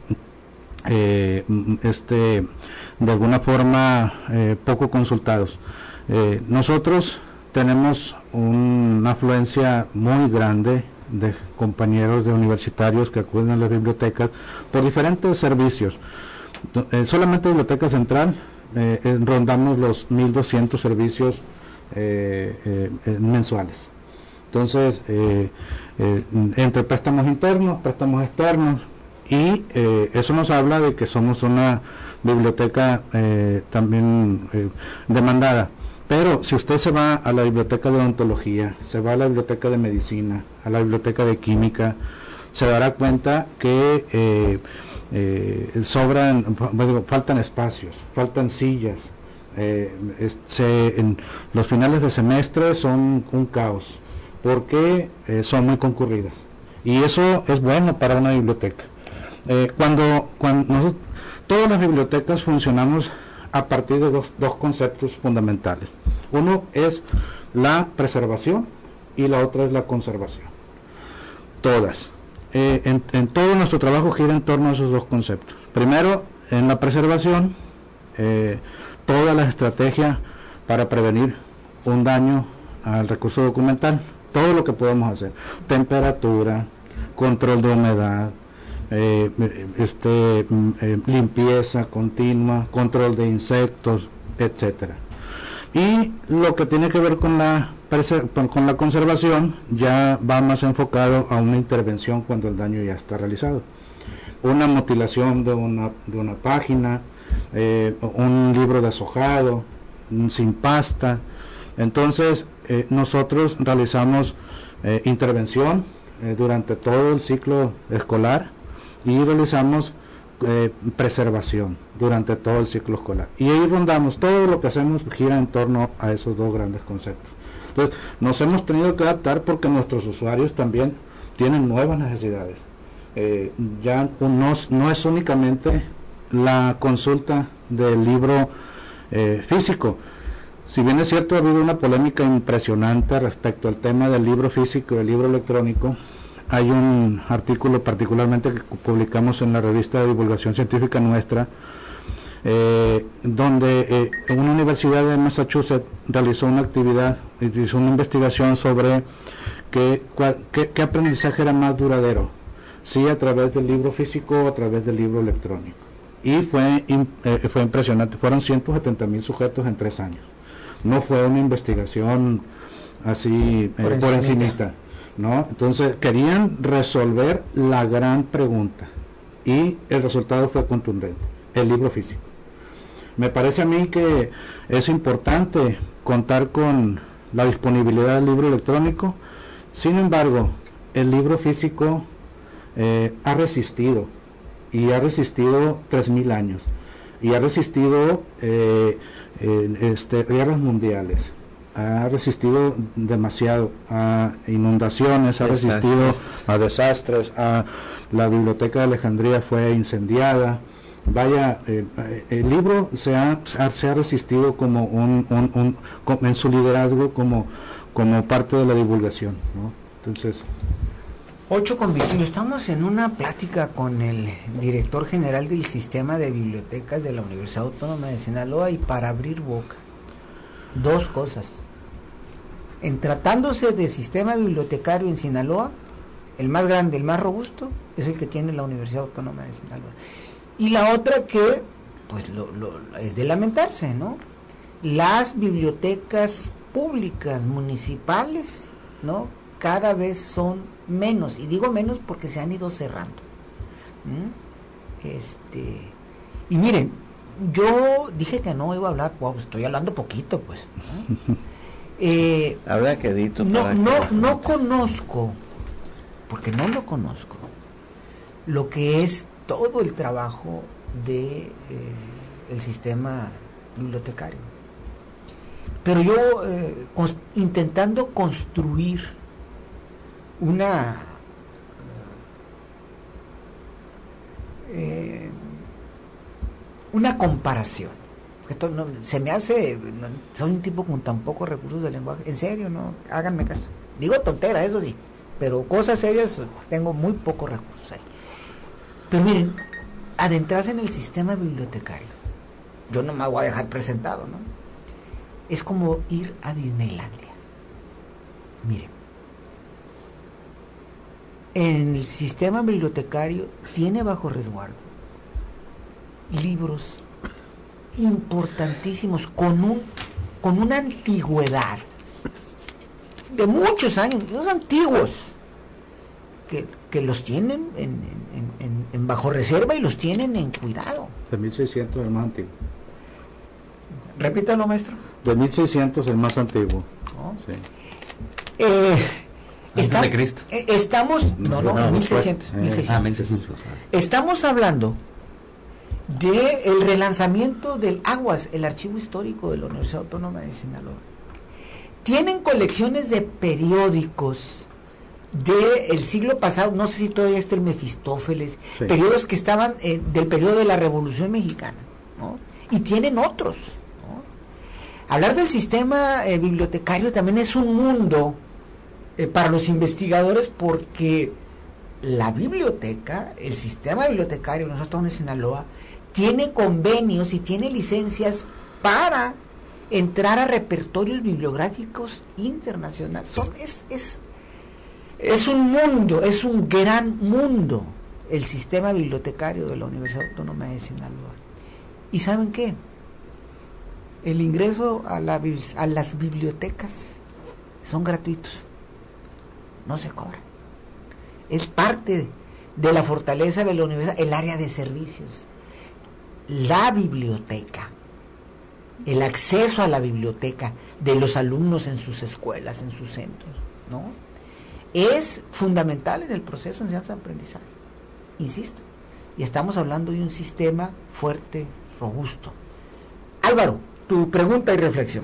eh, este, de alguna forma eh, poco consultados. Eh, nosotros tenemos una afluencia muy grande de compañeros de universitarios que acuden a las bibliotecas por diferentes servicios. Eh, solamente Biblioteca Central eh, eh, rondamos los mil doscientos servicios eh, eh, eh, mensuales. Entonces, eh, eh, entre préstamos internos, préstamos externos, y eh, eso nos habla de que somos una biblioteca eh, también eh, demandada. Pero si usted se va a la biblioteca de odontología, se va a la biblioteca de medicina, a la biblioteca de química, se dará cuenta que eh, eh, sobran, bueno, faltan espacios, faltan sillas. Eh, es, se, en los finales de semestre son un caos, porque eh, son muy concurridas. Y eso es bueno para una biblioteca. Eh, cuando cuando nosotros, todas las bibliotecas funcionamos a partir de dos, dos conceptos fundamentales. Uno es la preservación y la otra es la conservación. Todas. Eh, en, en todo nuestro trabajo gira en torno a esos dos conceptos. Primero, en la preservación, eh, toda la estrategia para prevenir un daño al recurso documental, todo lo que podemos hacer. Temperatura, control de humedad, Eh, este, eh, limpieza continua, control de insectos, etcétera. Y lo que tiene que ver con la con la conservación ya va más enfocado a una intervención cuando el daño ya está realizado. Una mutilación de una, de una página, eh, un libro deshojado, sin pasta. Entonces eh, nosotros realizamos eh, intervención eh, durante todo el ciclo escolar, y realizamos eh, preservación durante todo el ciclo escolar. Y ahí rondamos, todo lo que hacemos gira en torno a esos dos grandes conceptos. Entonces, nos hemos tenido que adaptar porque nuestros usuarios también tienen nuevas necesidades. Eh, ya no, no es únicamente la consulta del libro eh, físico. Si bien es cierto, ha habido una polémica impresionante respecto al tema del libro físico y del libro electrónico. Hay un artículo particularmente que publicamos en la revista de divulgación científica nuestra, eh, donde eh, una universidad de Massachusetts realizó una actividad, hizo una investigación sobre qué, qué, qué aprendizaje era más duradero, si a través del libro físico o a través del libro electrónico. Y fue, eh, fue impresionante, fueron ciento setenta mil sujetos en tres años. No fue una investigación así eh, por encimita. ¿No? Entonces querían resolver la gran pregunta y el resultado fue contundente, el libro físico. Me parece a mí que es importante contar con la disponibilidad del libro electrónico. Sin embargo, el libro físico eh, ha resistido y ha resistido tres mil años y ha resistido eh, eh, este, guerras mundiales, ha resistido demasiado a inundaciones, ha desastres. resistido a desastres, a la biblioteca de Alejandría fue incendiada. Vaya, eh, el libro se ha, se ha resistido como un, un, un, un en su liderazgo como, como parte de la divulgación, ¿no? Entonces, ocho con veintiuno, estamos en una plática con el director general del sistema de bibliotecas de la Universidad Autónoma de Sinaloa, y para abrir boca, dos cosas. En tratándose de sistema bibliotecario en Sinaloa, el más grande, el más robusto, es el que tiene la Universidad Autónoma de Sinaloa. Y la otra que, pues, lo, lo, es de lamentarse, ¿no? Las bibliotecas públicas, municipales, ¿no? Cada vez son menos, y digo menos porque se han ido cerrando. ¿Mm? Este, y miren, yo dije que no iba a hablar, wow, estoy hablando poquito, pues, ¿no? Eh, Habla quedito. No, no, no conozco, porque no lo conozco, lo que es todo el trabajo de eh, el sistema bibliotecario. Pero yo eh, cons- intentando construir una eh, una comparación. Esto no, se me hace, no, soy un tipo con tan pocos recursos de lenguaje, en serio, no, háganme caso. Digo tontera, eso sí, pero cosas serias tengo muy pocos recursos ahí. Pero miren, adentrarse en el sistema bibliotecario, yo no me voy a dejar presentado, ¿no? Es como ir a Disneylandia. Miren, en el sistema bibliotecario tiene bajo resguardo libros importantísimos con un con una antigüedad de muchos años, los antiguos, que, que los tienen en, en, en, en bajo reserva y los tienen en cuidado. De mil seiscientos el más antiguo. Repítalo, maestro. De mil seiscientos el más antiguo. ¿No? Sí. Eh, Antes está, de Cristo. eh, estamos, no, no, no mil seiscientos. Eh, mil seiscientos. Ah, mil seiscientos. Estamos hablando de el relanzamiento del Aguas, el archivo histórico de la Universidad Autónoma de Sinaloa. Tienen colecciones de periódicos del siglo pasado, no sé si todavía está el Mefistófeles, sí. Periodos que estaban eh, del periodo de la Revolución Mexicana, ¿no? Y tienen otros, ¿no? Hablar del sistema eh, bibliotecario también es un mundo eh, para los investigadores, porque la biblioteca, el sistema bibliotecario de nosotros en Sinaloa, tiene convenios y tiene licencias para entrar a repertorios bibliográficos internacionales. Son, es, es, es un mundo, es un gran mundo el sistema bibliotecario de la Universidad Autónoma de Sinaloa. ¿Y saben qué? El ingreso a, la, a las bibliotecas son gratuitos, no se cobran. Es parte de la fortaleza de la universidad, el área de servicios. La biblioteca, el acceso a la biblioteca de los alumnos en sus escuelas, en sus centros, ¿no? Es fundamental en el proceso de enseñanza-aprendizaje, insisto, y estamos hablando de un sistema fuerte, robusto. Álvaro, tu pregunta y reflexión.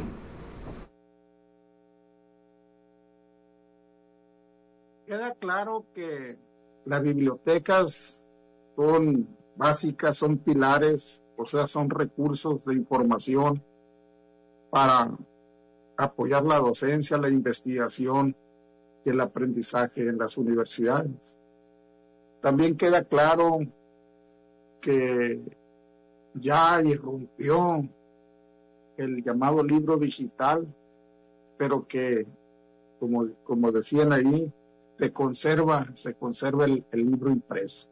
Queda claro que las bibliotecas son básicas, son pilares, o sea, son recursos de información para apoyar la docencia, la investigación y el aprendizaje en las universidades. También queda claro que ya irrumpió el llamado libro digital, pero que, como, como decían ahí, se conserva, se conserva el, el libro impreso.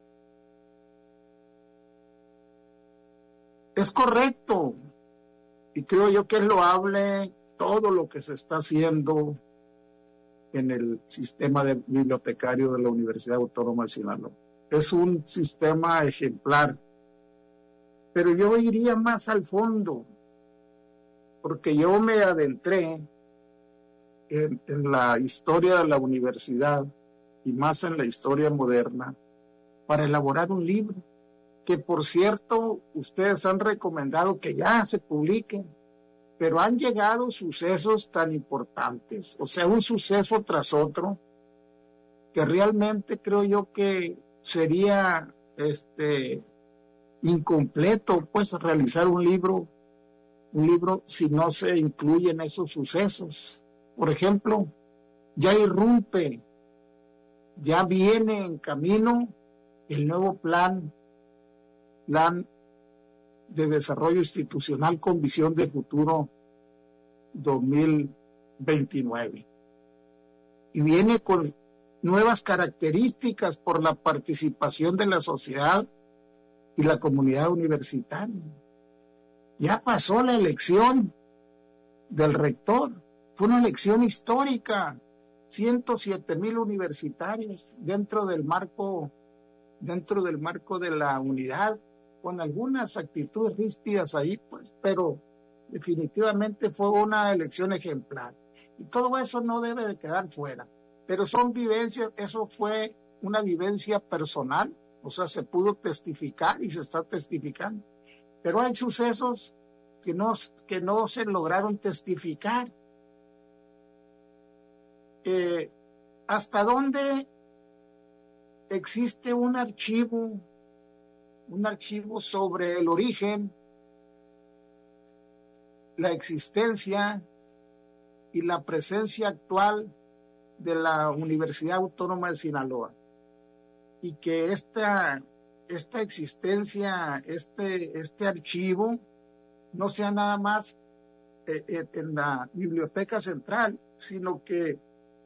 Es correcto, y creo yo que es loable todo lo que se está haciendo en el sistema de bibliotecario de la Universidad Autónoma de Sinaloa. Es un sistema ejemplar, pero yo iría más al fondo, porque yo me adentré en, en la historia de la universidad y más en la historia moderna para elaborar un libro que, por cierto, ustedes han recomendado que ya se publiquen, pero han llegado sucesos tan importantes, o sea, un suceso tras otro, que realmente creo yo que sería este incompleto, pues, realizar un libro, un libro si no se incluyen esos sucesos. Por ejemplo, ya irrumpe, ya viene en camino el nuevo plan, plan de desarrollo institucional con visión de futuro dos mil veintinueve. Y viene con nuevas características por la participación de la sociedad y la comunidad universitaria. Ya pasó la elección del rector, fue una elección histórica, ciento siete mil universitarios dentro del marco, dentro del marco de la unidad, con algunas actitudes ríspidas ahí, pues, pero definitivamente fue una elección ejemplar. Y todo eso no debe de quedar fuera. Pero son vivencias, eso fue una vivencia personal, o sea, se pudo testificar y se está testificando. Pero hay sucesos que no, que no se lograron testificar. Eh, ¿Hasta dónde existe un archivo un archivo sobre el origen, la existencia y la presencia actual de la Universidad Autónoma de Sinaloa, y que esta, esta existencia, este, este archivo, no sea nada más eh, en la Biblioteca Central, sino que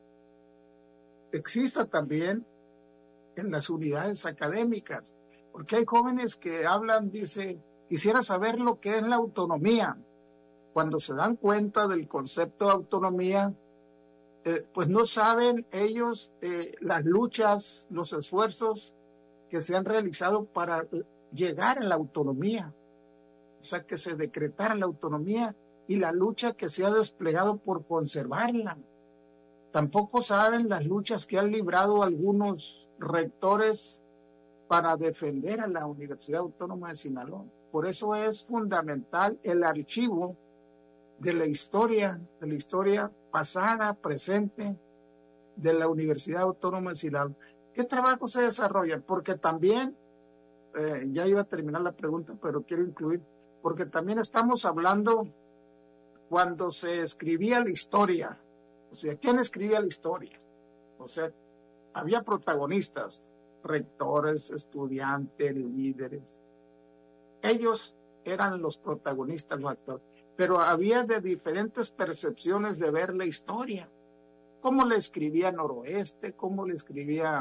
exista también en las unidades académicas, porque hay jóvenes que hablan, dice, quisiera saber lo que es la autonomía. Cuando se dan cuenta del concepto de autonomía, eh, pues no saben ellos eh, las luchas, los esfuerzos que se han realizado para llegar a la autonomía, o sea, que se decretara la autonomía y la lucha que se ha desplegado por conservarla. Tampoco saben las luchas que han librado algunos rectores para defender a la Universidad Autónoma de Sinaloa. Por eso es fundamental el archivo de la historia, de la historia pasada, presente, de la Universidad Autónoma de Sinaloa. ¿Qué trabajo se desarrolla? Porque también, eh, ya iba a terminar la pregunta, pero quiero incluir, porque también estamos hablando cuando se escribía la historia. O sea, ¿quién escribía la historia? O sea, había protagonistas, rectores, estudiantes, líderes. Ellos eran los protagonistas, los actores. Pero había de diferentes percepciones de ver la historia. Cómo le escribía Noroeste, cómo le escribía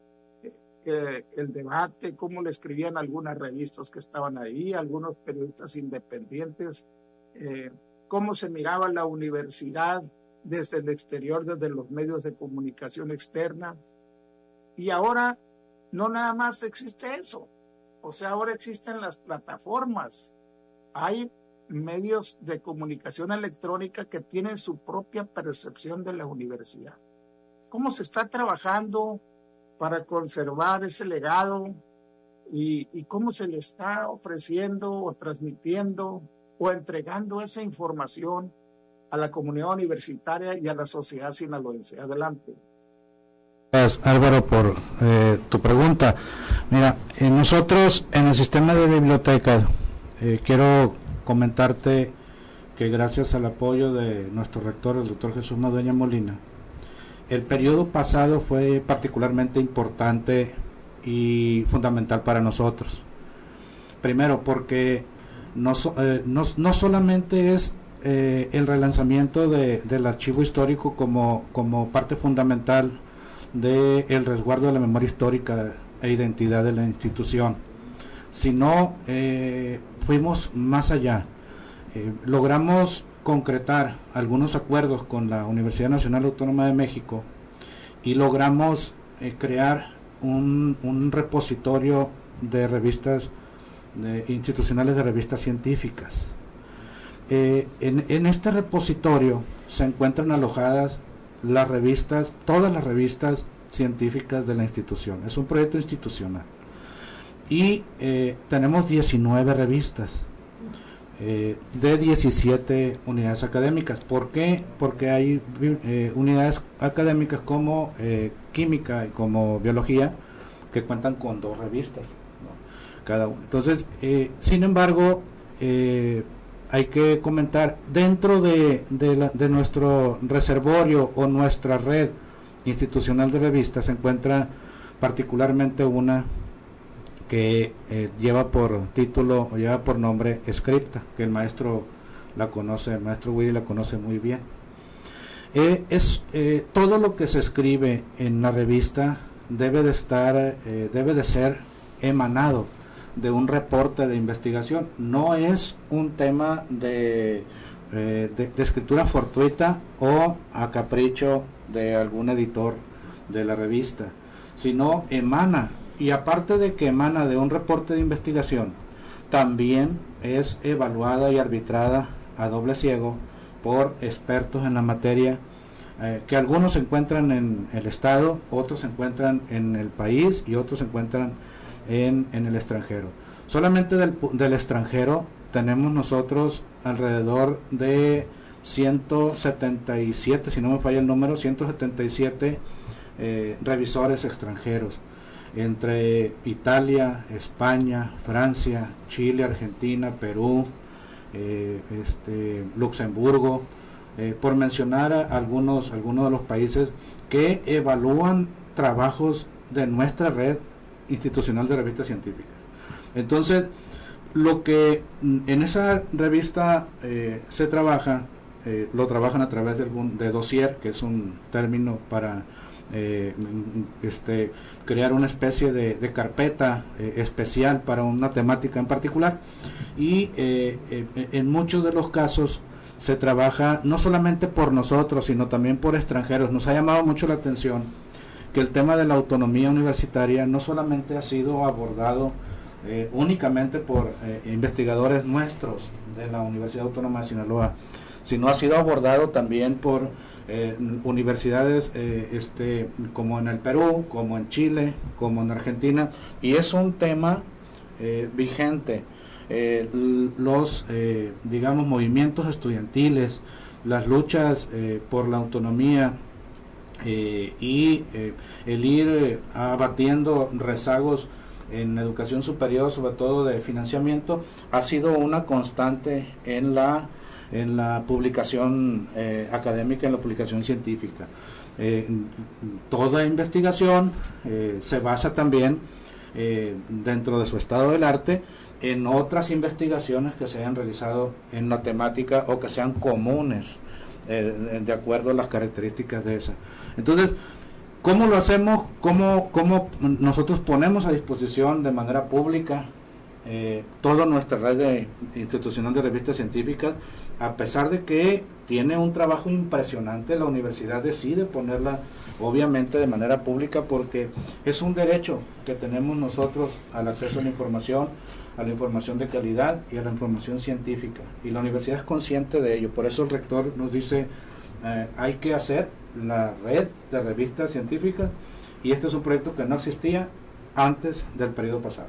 eh, el debate, cómo le escribían algunas revistas que estaban ahí, algunos periodistas independientes, eh, cómo se miraba la universidad desde el exterior, desde los medios de comunicación externa. Y ahora no nada más existe eso. O sea, ahora existen las plataformas. Hay medios de comunicación electrónica que tienen su propia percepción de la universidad. ¿Cómo se está trabajando para conservar ese legado y, y cómo se le está ofreciendo o transmitiendo o entregando esa información a la comunidad universitaria y a la sociedad sinaloense? Adelante. Gracias, Álvaro, por eh, tu pregunta. Mira, eh, nosotros en el sistema de bibliotecas, eh, quiero comentarte que gracias al apoyo de nuestro rector, el doctor Jesús Madueña Molina, el periodo pasado fue particularmente importante y fundamental para nosotros. Primero, porque no, eh, no, no solamente es eh, el relanzamiento de, del archivo histórico como, como parte fundamental del resguardo de la memoria histórica e identidad de la institución, sino eh, fuimos más allá. Eh, logramos concretar algunos acuerdos con la Universidad Nacional Autónoma de México y logramos eh, crear un, un repositorio de revistas de, institucionales de revistas científicas. Eh, en, en este repositorio se encuentran alojadas las revistas, todas las revistas científicas de la institución. Es un proyecto institucional. Y eh, tenemos diecinueve revistas eh, de diecisiete unidades académicas. ¿Por qué? Porque hay eh, unidades académicas como eh, química y como biología que cuentan con dos revistas, ¿no? Cada una. Entonces, eh, sin embargo, eh, hay que comentar, dentro de, de, la, de nuestro reservorio o nuestra red institucional de revistas se encuentra particularmente una que eh, lleva por título o lleva por nombre Scripta, que el maestro la conoce, el maestro Willy la conoce muy bien. Eh, es eh, todo lo que se escribe en la revista debe de estar, eh, debe de ser emanado de un reporte de investigación. No es un tema de, eh, de, de escritura fortuita o a capricho de algún editor de la revista, sino emana, y aparte de que emana de un reporte de investigación, también es evaluada y arbitrada a doble ciego por expertos en la materia, eh, que algunos se encuentran en el estado, otros se encuentran en el país y otros se encuentran en, en el extranjero. Solamente del, del extranjero tenemos nosotros alrededor de ciento setenta y siete, si no me falla el número, ciento setenta y siete eh, revisores extranjeros. entre Italia, España, Francia, Chile, Argentina, Perú, eh, este, Luxemburgo, eh, por mencionar a algunos, algunos de los países que evalúan trabajos de nuestra red institucional de revistas científicas. Entonces, lo que en esa revista eh, se trabaja, eh, lo trabajan a través de, algún, de dossier, que es un término para eh, este, crear una especie de, de carpeta eh, especial para una temática en particular, y eh, eh, en muchos de los casos se trabaja no solamente por nosotros, sino también por extranjeros. Nos ha llamado mucho la atención que el tema de la autonomía universitaria no solamente ha sido abordado eh, únicamente por eh, investigadores nuestros de la Universidad Autónoma de Sinaloa, sino ha sido abordado también por eh, universidades eh, este, como en el Perú, como en Chile, como en Argentina, y es un tema eh, vigente. Eh, los, eh, digamos, movimientos estudiantiles, las luchas eh, por la autonomía eh, y eh, el ir eh, abatiendo rezagos en educación superior, sobre todo de financiamiento, ha sido una constante en la en la publicación eh, académica, en la publicación científica. Eh, toda investigación eh, se basa también eh, dentro de su estado del arte en otras investigaciones que se hayan realizado en la temática o que sean comunes eh, de acuerdo a las características de esa. Entonces, ¿cómo lo hacemos? ¿Cómo, cómo nosotros ponemos a disposición de manera pública eh, toda nuestra red de, institucional de revistas científicas? A pesar de que tiene un trabajo impresionante, la universidad decide ponerla obviamente de manera pública porque es un derecho que tenemos nosotros al acceso a la información, a la información de calidad y a la información científica, y la universidad es consciente de ello. Por eso el rector nos dice eh, hay que hacer la red de revistas científicas, y este es un proyecto que no existía antes del periodo pasado.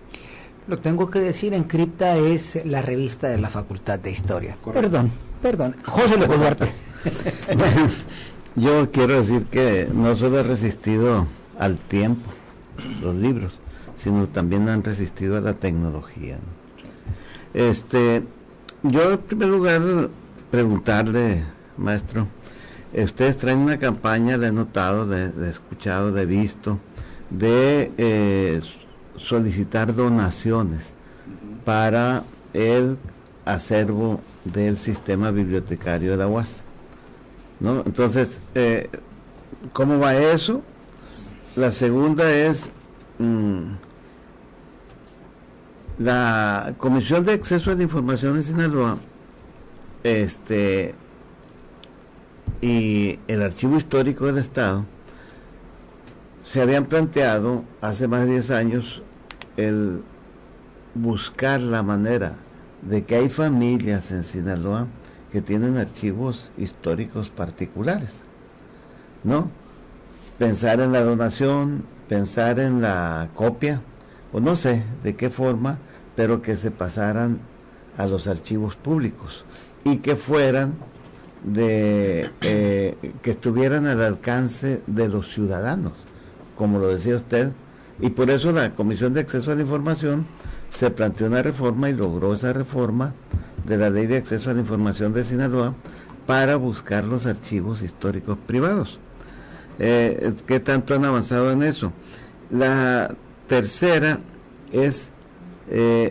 Lo tengo que decir, Encripta es la revista de la Facultad de Historia. Correcto. Perdón, perdón. José López Duarte. Bueno, yo quiero decir que no solo he resistido al tiempo los libros, sino también han resistido a la tecnología, ¿no? Este, yo en primer lugar preguntarle, maestro, ustedes traen una campaña, le he notado, le he escuchado, le he visto, de eh, solicitar donaciones para el acervo del sistema bibliotecario de la U A S, ¿no? Entonces, eh, ¿cómo va eso? La segunda es mmm, la Comisión de Acceso a la Información de Sinaloa este y el Archivo Histórico del Estado se habían planteado hace más de diez años el buscar la manera de que hay familias en Sinaloa que tienen archivos históricos particulares, ¿no? Pensar en la donación, pensar en la copia, o no sé de qué forma, pero que se pasaran a los archivos públicos y que fueran de eh, que estuvieran al alcance de los ciudadanos, como lo decía usted, y por eso la Comisión de Acceso a la Información se planteó una reforma y logró esa reforma de la Ley de Acceso a la Información de Sinaloa para buscar los archivos históricos privados. Eh, ¿Qué tanto han avanzado en eso? La tercera es, eh,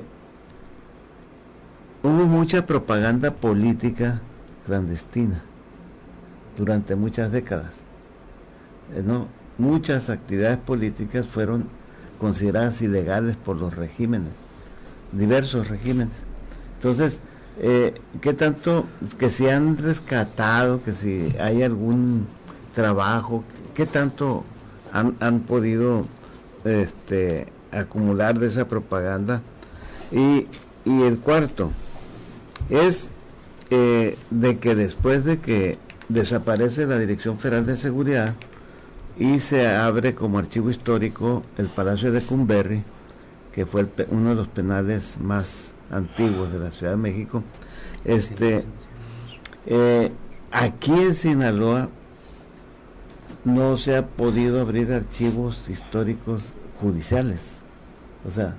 hubo mucha propaganda política clandestina durante muchas décadas, eh, ¿no? Muchas actividades políticas fueron consideradas ilegales por los regímenes, diversos regímenes. Entonces, eh, ¿qué tanto que si han rescatado, que si hay algún trabajo, qué tanto han, han podido este, acumular de esa propaganda? Y, y el cuarto es eh, de que después de que desaparece la Dirección Federal de Seguridad y se abre como archivo histórico el Palacio de Lecumberri, que fue el, uno de los penales más antiguos de la Ciudad de México, este eh, aquí en Sinaloa no se ha podido abrir archivos históricos judiciales. O sea,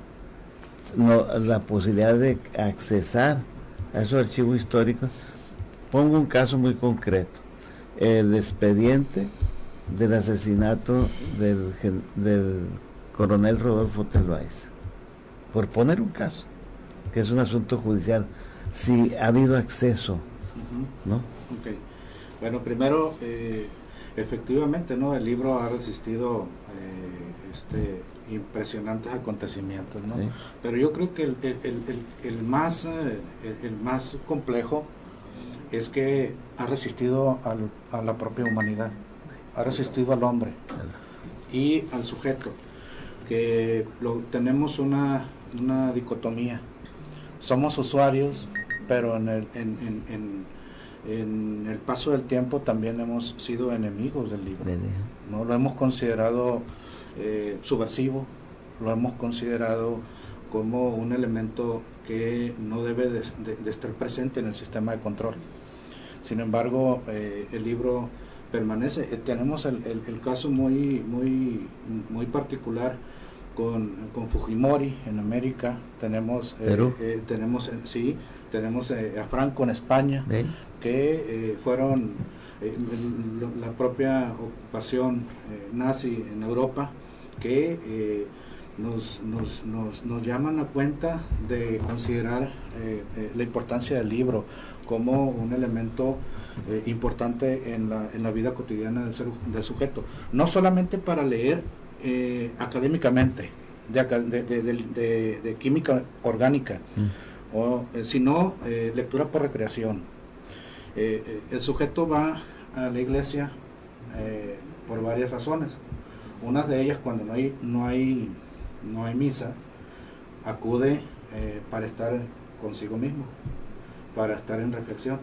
no, la posibilidad de accesar a esos archivos históricos. Pongo un caso muy concreto: el expediente del asesinato del, del coronel Rodolfo Telváez, por poner un caso, que es un asunto judicial, si ha habido acceso, uh-huh. ¿no? Okay. Bueno, primero, eh, efectivamente, ¿no? El libro ha resistido eh, este impresionantes acontecimientos, ¿no? Sí. Pero yo creo que el, el, el, el, el más eh, el, el más complejo es que ha resistido al, a la propia humanidad, ha resistido al hombre y al sujeto, que lo, tenemos una, una dicotomía. Somos usuarios, pero en el, en, en, en, en el paso del tiempo también hemos sido enemigos del libro, ¿no? Lo hemos considerado eh, subversivo, lo hemos considerado como un elemento que no debe de, de, de estar presente en el sistema de control. Sin embargo, eh, el libro permanece. Eh, tenemos el, el, el caso muy muy muy particular con, con Fujimori en América. Tenemos eh, eh, tenemos eh, sí tenemos eh, a Franco en España, ¿eh? que eh, fueron eh, la propia ocupación eh, nazi en Europa, que eh, Nos, nos, nos, nos llaman a cuenta de considerar eh, eh, la importancia del libro como un elemento eh, importante en la, en la vida cotidiana del, ser, del sujeto, no solamente para leer eh, académicamente de, de, de, de, de, de química orgánica, mm. o, eh, sino eh, lectura por recreación. Eh, eh, el sujeto va a la iglesia eh, por varias razones. Unas de ellas, cuando no hay no hay no hay misa, acude eh, para estar consigo mismo, para estar en reflexión.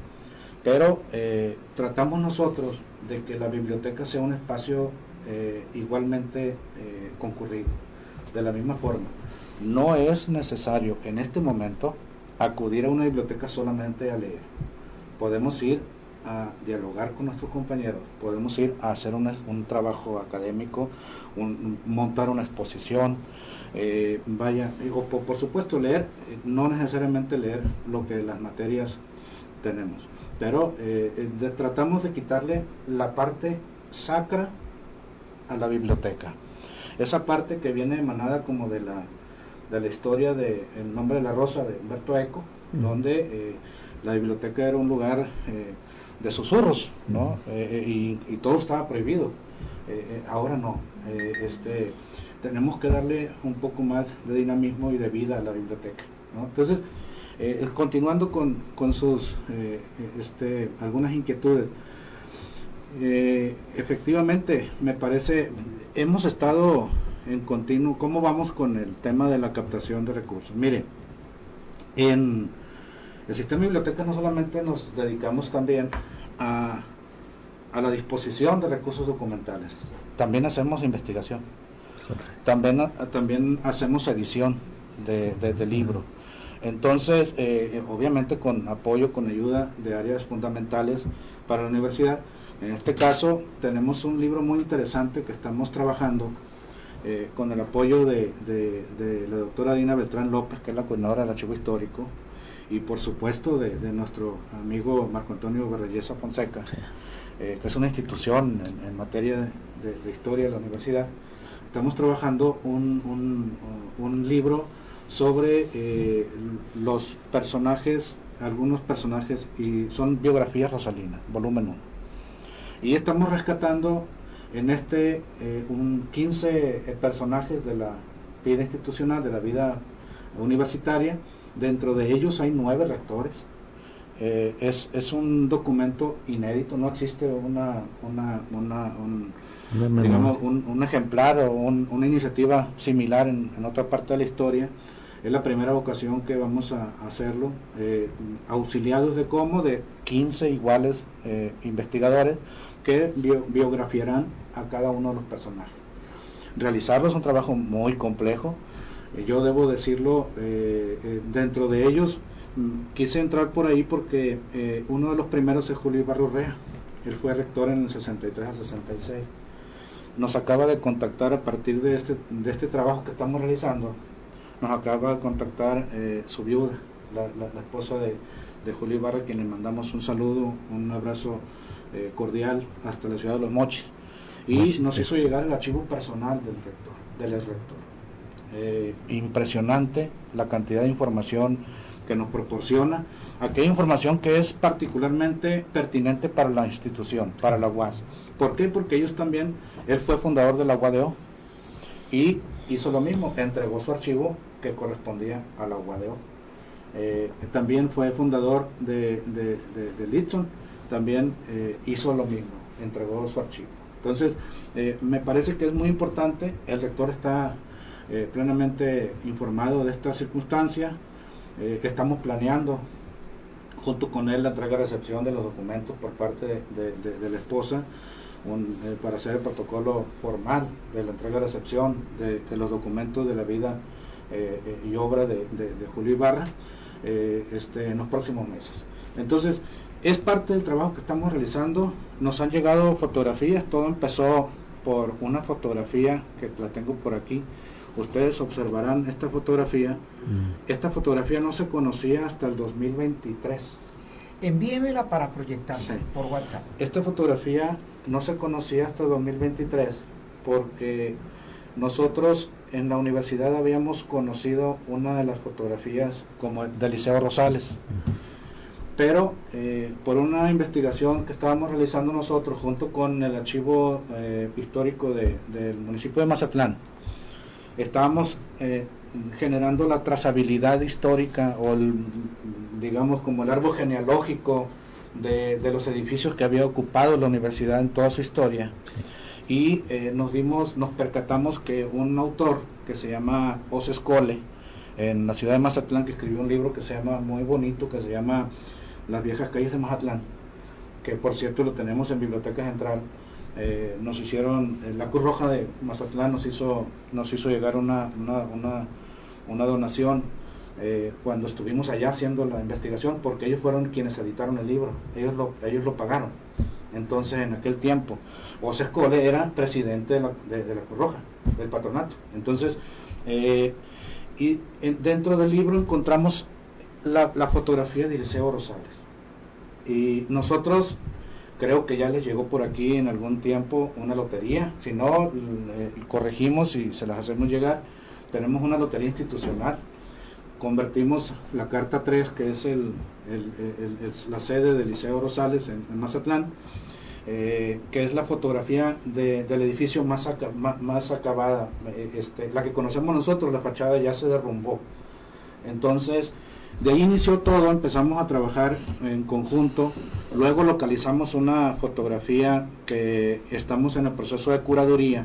Pero eh, tratamos nosotros de que la biblioteca sea un espacio eh, igualmente eh, concurrido. De la misma forma, no es necesario en este momento acudir a una biblioteca solamente a leer. Podemos ir a dialogar con nuestros compañeros, podemos ir a hacer un, un trabajo académico, un, montar una exposición, eh, vaya, o por, por supuesto leer, eh, no necesariamente leer lo que las materias tenemos, pero eh, de, tratamos de quitarle la parte sacra a la biblioteca, esa parte que viene emanada como de la, de la historia de El nombre de la rosa de Humberto Eco, mm. donde eh, la biblioteca era un lugar eh, de susurros, ¿no? Eh, y, y todo estaba prohibido. Eh, eh, ahora no. Eh, este, tenemos que darle un poco más de dinamismo y de vida a la biblioteca, ¿no? Entonces, eh, continuando con, con sus eh, este, algunas inquietudes, eh, efectivamente, me parece, hemos estado en continuo. ¿Cómo vamos con el tema de la captación de recursos? Miren, en el sistema de bibliotecas no solamente nos dedicamos también a, a la disposición de recursos documentales, también hacemos investigación, también, también hacemos edición de, de, de libro. Entonces, eh, obviamente con apoyo, con ayuda de áreas fundamentales para la universidad. En este caso tenemos un libro muy interesante que estamos trabajando eh, con el apoyo de, de, de la doctora Dina Beltrán López, que es la coordinadora del Archivo Histórico, y por supuesto de, de nuestro amigo Marco Antonio Berreyesa Fonseca, sí. eh, que es una institución en, en materia de, de historia de la universidad. Estamos trabajando un, un, un libro sobre eh, los personajes, algunos personajes, y son biografías rosalinas, volumen uno. Y estamos rescatando en este eh, un quince personajes de la vida institucional, de la vida universitaria. Dentro de ellos hay nueve rectores. Eh, es, es un documento inédito, no existe una, una, una, un, digamos, un, un ejemplar o un, una iniciativa similar en, en otra parte de la historia. Es la primera ocasión que vamos a, a hacerlo, eh, auxiliados de cómo, de quince iguales eh, investigadores que bio, biografiarán a cada uno de los personajes. Realizarlo es un trabajo muy complejo. Yo debo decirlo, eh, eh, dentro de ellos mm, quise entrar por ahí porque eh, uno de los primeros es Julio Ibarra Urrea, él fue rector en el sesenta y tres a sesenta y seis. Nos acaba de contactar a partir de este, de este trabajo que estamos realizando, nos acaba de contactar eh, su viuda, la, la, la esposa de, de Julio Ibarra, a quien le mandamos un saludo, un abrazo eh, cordial hasta la ciudad de Los Mochis, y nos hizo llegar el archivo personal del rector, del ex rector. Eh, impresionante la cantidad de información que nos proporciona, aquella información que es particularmente pertinente para la institución, para la U A S. ¿Por qué? Porque ellos también, él fue fundador de la U A D O y hizo lo mismo, entregó su archivo que correspondía a la U A D O. Eh, también fue fundador de, de, de, de Litson, también eh, hizo lo mismo, entregó su archivo. Entonces, eh, me parece que es muy importante, el rector está eh, plenamente informado de esta circunstancia, eh, estamos planeando junto con él la entrega-recepción de los documentos por parte de, de, de, de la esposa, un, eh, para hacer el protocolo formal de la entrega-recepción de, de los documentos de la vida eh, eh, y obra de, de, de Julio Ibarra eh, este, en los próximos meses. Entonces, es parte del trabajo que estamos realizando. Nos han llegado fotografías, todo empezó por una fotografía que la tengo por aquí. Ustedes observarán esta fotografía. Mm. Esta fotografía no se conocía hasta el dos mil veintitrés. Envíemela para proyectarla, sí, por WhatsApp. Esta fotografía no se conocía hasta el dos mil veintitrés porque nosotros en la universidad habíamos conocido una de las fotografías como de Liceo Rosales. Mm. Pero eh, por una investigación que estábamos realizando nosotros junto con el archivo eh, histórico de, del municipio de Mazatlán, estábamos eh, generando la trazabilidad histórica o el, digamos como el árbol genealógico de, de los edificios que había ocupado la universidad en toda su historia. Y eh, nos dimos, nos percatamos que un autor que se llama Ose Escole, en la ciudad de Mazatlán, que escribió un libro que se llama, muy bonito, que se llama Las viejas calles de Mazatlán, que por cierto lo tenemos en Biblioteca Central. Eh, nos hicieron, eh, la Cruz Roja de Mazatlán nos hizo, nos hizo llegar una, una, una, una donación eh, cuando estuvimos allá haciendo la investigación, porque ellos fueron quienes editaron el libro, ellos lo, ellos lo pagaron. Entonces en aquel tiempo José Escole era presidente de la, de, de la Cruz Roja, del patronato. Entonces eh, y en, dentro del libro encontramos la, la fotografía de Liceo Rosales, y nosotros creo que ya les llegó por aquí en algún tiempo una lotería, si no eh, corregimos y se las hacemos llegar. Tenemos una lotería institucional, convertimos la carta tres, que es el, el, el, el, la sede del Liceo Rosales en, en Mazatlán, eh, que es la fotografía de, del edificio más, aca, más, más acabada, eh, este, la que conocemos nosotros, la fachada ya se derrumbó. Entonces de ahí inició todo, empezamos a trabajar en conjunto, luego localizamos una fotografía que estamos en el proceso de curaduría.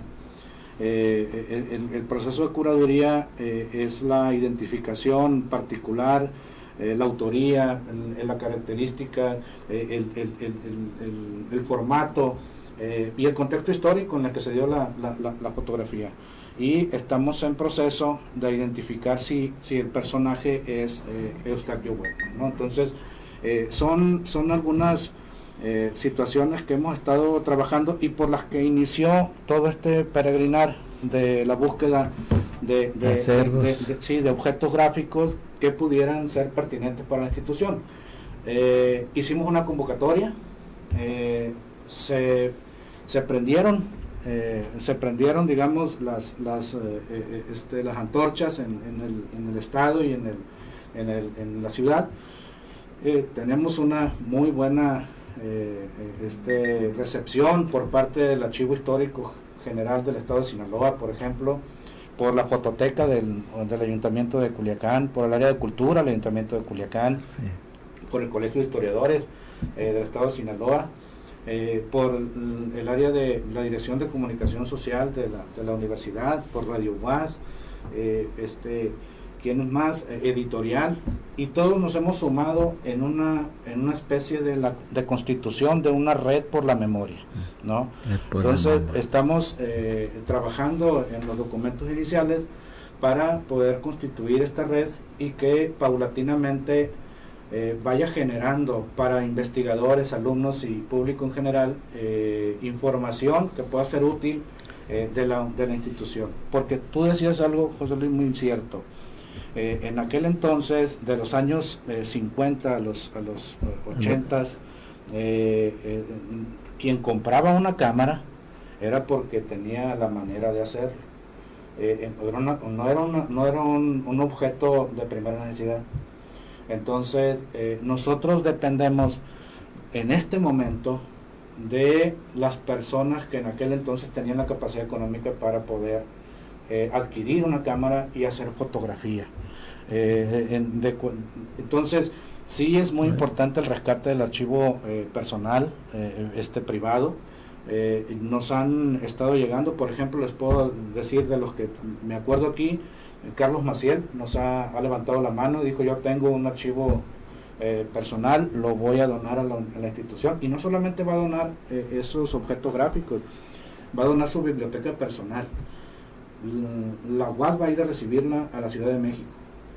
Eh, el, el proceso de curaduría eh, es la identificación particular, eh, la autoría, el, la característica, eh, el, el, el, el, el formato eh, y el contexto histórico en el que se dio la, la, la, la fotografía. Y estamos en proceso de identificar si, si el personaje es eh, Eustaquio Huerta, ¿no? Entonces eh, son, son algunas eh, situaciones que hemos estado trabajando y por las que inició todo este peregrinar de la búsqueda de, de, de, de, de, sí, de objetos gráficos que pudieran ser pertinentes para la institución. Eh, hicimos una convocatoria, eh, se, se prendieron Eh, se prendieron, digamos, las las eh, este, las antorchas en, en, el, en el estado y en el, en, el, en la ciudad. Eh, tenemos una muy buena eh, este, recepción por parte del Archivo Histórico General del Estado de Sinaloa, por ejemplo, por la fototeca del, del Ayuntamiento de Culiacán, por el área de cultura del Ayuntamiento de Culiacán, sí, por el Colegio de Historiadores eh, del Estado de Sinaloa. Eh, por el área de la Dirección de Comunicación Social de la, de la universidad, por Radio U A S, eh, este, ¿quién más? Eh, editorial, y todos nos hemos sumado en una en una especie de, la, de constitución de una red por la memoria, ¿no? Entonces estamos eh, trabajando en los documentos iniciales para poder constituir esta red y que paulatinamente eh, vaya generando para investigadores, alumnos y público en general eh, información que pueda ser útil eh, de, la, de la institución. Porque tú decías algo, José Luis, muy cierto. Eh, en aquel entonces, de los años eh, cincuenta a los, a los ochenta, eh, eh, quien compraba una cámara era porque tenía la manera de hacerlo. Eh, era una, no era, una, no era un, un objeto de primera necesidad. Entonces, eh, nosotros dependemos en este momento de las personas que en aquel entonces tenían la capacidad económica para poder eh, adquirir una cámara y hacer fotografía. Eh, en, de, entonces, sí es muy importante el rescate del archivo eh, personal, eh, este privado. Eh, nos han estado llegando, por ejemplo, les puedo decir de los que me acuerdo aquí, Carlos Maciel nos ha, ha levantado la mano y dijo: yo tengo un archivo eh, personal, lo voy a donar a la, a la institución, y no solamente va a donar eh, esos objetos gráficos, va a donar su biblioteca personal. La U A S va a ir a recibirla a la Ciudad de México.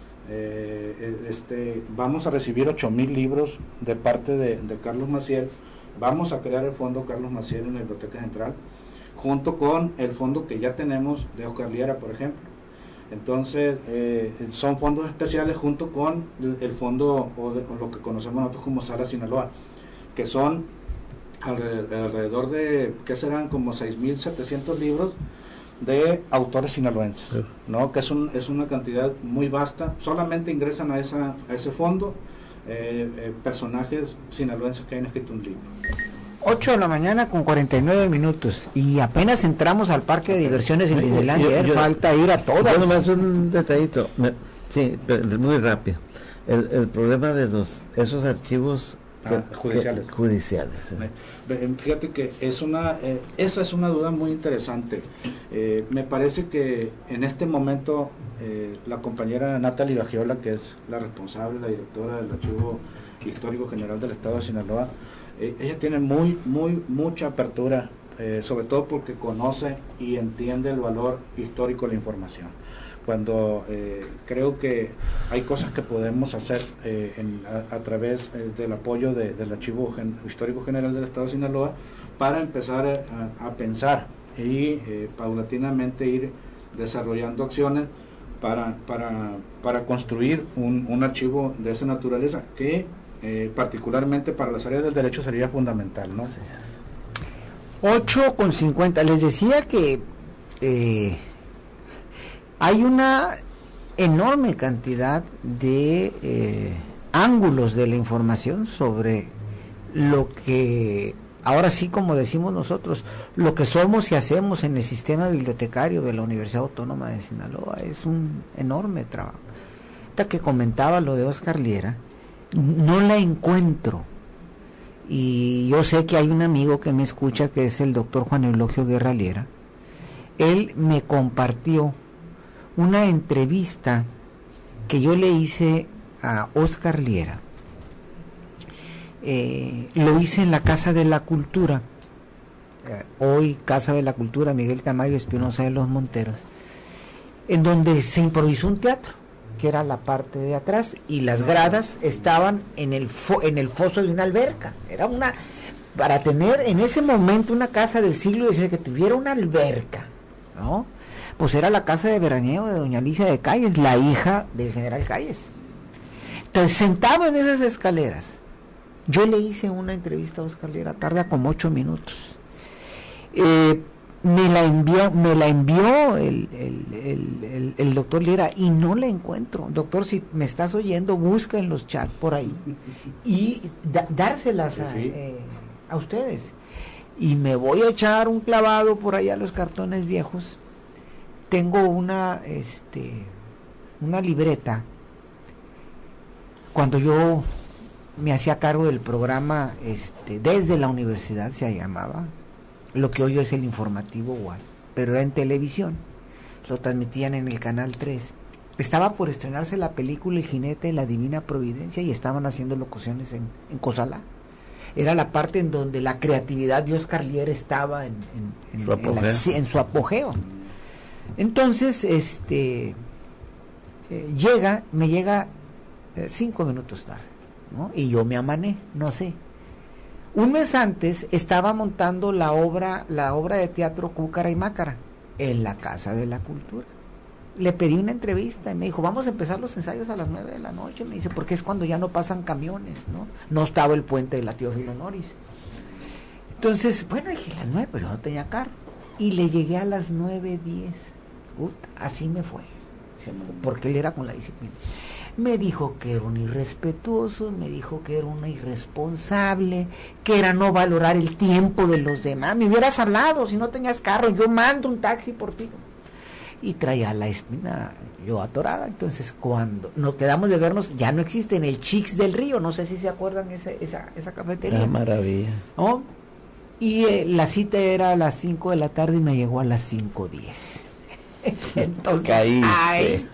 Eh, este, vamos a recibir ocho mil libros de parte de, de Carlos Maciel. Vamos a crear el fondo Carlos Maciel en la Biblioteca Central, junto con el fondo que ya tenemos de Oscar Liera, por ejemplo. Entonces, eh, son fondos especiales junto con el, el fondo, o, de, o lo que conocemos nosotros como Sala Sinaloa, que son alrededor, alrededor de, ¿qué serán? Como seis mil setecientos libros de autores sinaloenses, sí. ¿No? Que es, un, es una cantidad muy vasta. Solamente ingresan a, esa, a ese fondo eh, eh, personajes sinaloenses que hayan escrito un libro. ocho de la mañana con cuarenta y nueve minutos y apenas entramos al parque de diversiones en Disneylandia. Falta ir a todas. Bueno, más un detallito, me, sí, pero muy rápido. El, el problema de los esos archivos que, ah, judiciales. Que, judiciales. Me, fíjate que es una, eh, esa es una duda muy interesante. Eh, me parece que en este momento eh, la compañera Natalie Bagiola, que es la responsable, la directora del Archivo Histórico General del Estado de Sinaloa, eh, ella tiene muy, muy, mucha apertura, eh, sobre todo porque conoce y entiende el valor histórico de la información. Cuando eh, creo que hay cosas que podemos hacer eh, en, a, a través eh, del apoyo de, del Archivo Gen, Histórico General del Estado de Sinaloa, para empezar a, a pensar y eh, paulatinamente ir desarrollando acciones para, para, para construir un, un archivo de esa naturaleza que eh, particularmente para las áreas del derecho sería fundamental, ¿no? ocho con cincuenta, les decía que eh, hay una enorme cantidad de eh, ángulos de la información sobre lo que, ahora sí, como decimos nosotros, lo que somos y hacemos en el sistema bibliotecario de la Universidad Autónoma de Sinaloa. Es un enorme trabajo. Hasta que comentaba lo de Oscar Liera, no la encuentro. Y yo sé que hay un amigo que me escucha, que es el doctor Juan Eulogio Guerra Liera. Él me compartió una entrevista que yo le hice a Oscar Liera. Eh, lo hice en la Casa de la Cultura, eh, hoy Casa de la Cultura Miguel Tamayo Espinosa de los Monteros, en donde se improvisó un teatro, que era la parte de atrás, y las gradas estaban en el fo en el foso de una alberca. Era una, para tener en ese momento una casa del siglo diecinueve que tuviera una alberca, ¿no? Pues era la casa de veraneo de doña Alicia de Calles, la hija del general Calles. Entonces, sentado en esas escaleras, yo le hice una entrevista a Oscar Liera, tarda como ocho minutos. Eh, me la envió, me la envió el, el, el, el, el doctor Liera y no la encuentro. Doctor, si me estás oyendo, busca en los chats por ahí y da, dárselas a, eh, a ustedes. Y me voy a echar un clavado por allá a los cartones viejos. Tengo una este una libreta. Cuando yo me hacía cargo del programa este desde la universidad, se llamaba, lo que hoy es el informativo U A S, pero era en televisión, lo transmitían en el canal tres. Estaba por estrenarse la película El jinete de la divina providencia y estaban haciendo locuciones en, en Cozalá. Era la parte en donde la creatividad de Oscar Liera estaba en, en, en, su, apogeo. en, la, en su apogeo. Entonces, este eh, llega, me llega eh, cinco minutos tarde. ¿no? Y yo me amané, no sé. Un mes antes estaba montando la obra, la obra de teatro Cúcara y Mácara en la Casa de la Cultura. Le pedí una entrevista y me dijo, vamos a empezar los ensayos a las nueve de la noche. Me dice, porque es cuando ya no pasan camiones, ¿no? No estaba el puente de la Teófilo Noris. Entonces, bueno, dije las nueve, pero no tenía carro. Y le llegué a las nueve diez. Así me fue, porque él era con la disciplina. Me dijo que era un irrespetuoso, me dijo que era un irresponsable, que era no valorar el tiempo de los demás. Me hubieras hablado, si no tenías carro, yo mando un taxi por ti. Y traía la espina yo atorada. Entonces, cuando nos quedamos de vernos, ya no existe, en el Chix del Río, no sé si se acuerdan ese, esa, esa cafetería. Ah, maravilla. ¿No? Y eh, la cita era a las cinco de la tarde y me llegó a las cinco diez. Entonces, caíste. Ay,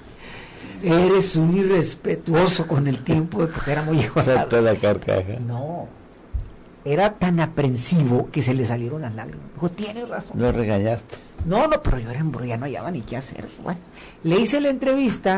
eres un irrespetuoso con el tiempo, porque era muy igualado. Saltó la carcaja. No, era tan aprensivo que se le salieron las lágrimas. Dijo, tienes razón. Lo regañaste. No, no, pero yo era embro, ya no hallaba ni qué hacer. Bueno, le hice la entrevista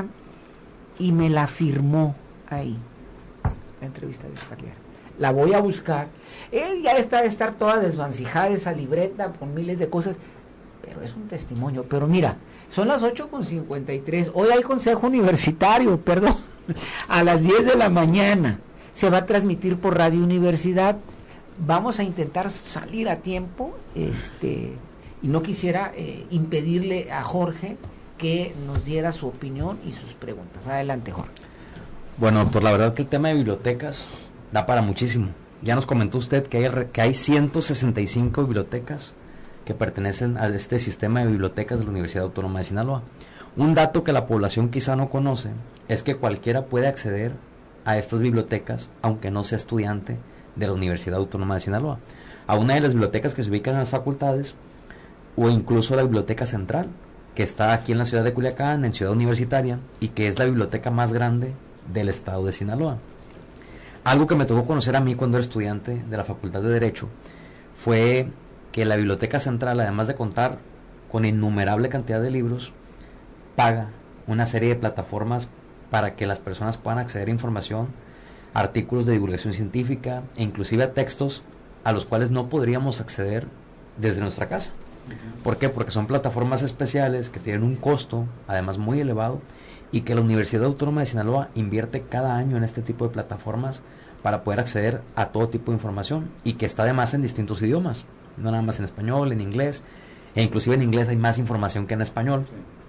y me la firmó ahí, la entrevista de Escalier. La voy a buscar. Él ya está de estar toda desvancijada esa libreta con miles de cosas, pero es un testimonio. Pero mira, son las ocho con cincuenta y tres, hoy hay consejo universitario, perdón, a las diez de la mañana, se va a transmitir por Radio Universidad. Vamos a intentar salir a tiempo, este, y no quisiera eh, impedirle a Jorge que nos diera su opinión y sus preguntas. Adelante, Jorge. Bueno, doctor, la verdad que el tema de bibliotecas da para muchísimo. Ya nos comentó usted que hay, que hay ciento sesenta y cinco bibliotecas que pertenecen a este sistema de bibliotecas de la Universidad Autónoma de Sinaloa. Un dato que la población quizá no conoce es que cualquiera puede acceder a estas bibliotecas, aunque no sea estudiante de la Universidad Autónoma de Sinaloa, a una de las bibliotecas que se ubican en las facultades, o incluso la Biblioteca Central, que está aquí en la ciudad de Culiacán, en Ciudad Universitaria, y que es la biblioteca más grande del estado de Sinaloa. Algo que me tocó conocer a mí cuando era estudiante de la Facultad de Derecho fue que la Biblioteca Central, además de contar con innumerable cantidad de libros, paga una serie de plataformas para que las personas puedan acceder a información, artículos de divulgación científica e inclusive a textos a los cuales no podríamos acceder desde nuestra casa. ¿Por qué? Porque son plataformas especiales que tienen un costo, además muy elevado, y que la Universidad Autónoma de Sinaloa invierte cada año en este tipo de plataformas para poder acceder a todo tipo de información, y que está además en distintos idiomas, no nada más en español, en inglés, e inclusive en inglés hay más información que en español.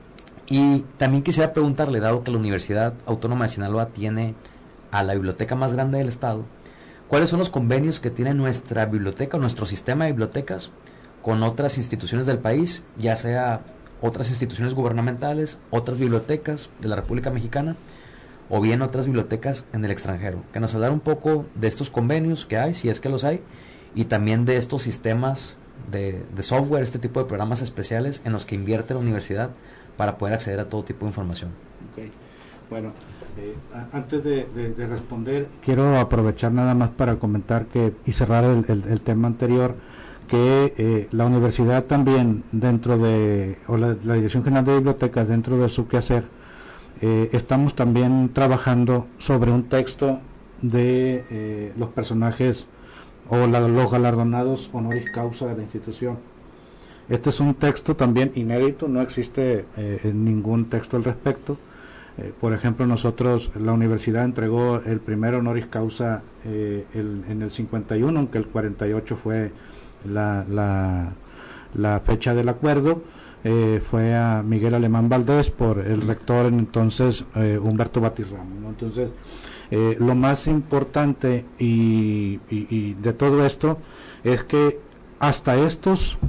Y también quisiera preguntarle, dado que la Universidad Autónoma de Sinaloa tiene a la biblioteca más grande del estado, ¿cuáles son los convenios que tiene nuestra biblioteca, nuestro sistema de bibliotecas, con otras instituciones del país, ya sea otras instituciones gubernamentales, otras bibliotecas de la República Mexicana, o bien otras bibliotecas en el extranjero? Que nos hablar un poco de estos convenios que hay, si es que los hay, y también de estos sistemas de, de software, este tipo de programas especiales en los que invierte la universidad para poder acceder a todo tipo de información. Okay. Bueno, eh, antes de, de, de responder, quiero aprovechar nada más para comentar que y cerrar el, el, el tema anterior, que eh, la universidad también, dentro de, o la, la Dirección General de Bibliotecas, dentro de su quehacer, eh, estamos también trabajando sobre un texto de eh, los personajes o la, los galardonados honoris causa de la institución. Este es un texto también inédito, no existe eh, ningún texto al respecto. Eh, por ejemplo, nosotros, la universidad entregó el primer honoris causa eh, el, en el cincuenta y uno, aunque el cuarenta y ocho fue la, la, la fecha del acuerdo. Eh, fue a Miguel Alemán Valdés por el rector entonces eh, Humberto Batirramo, ¿no? Entonces, eh, lo más importante y, y, y de todo esto es que hasta estos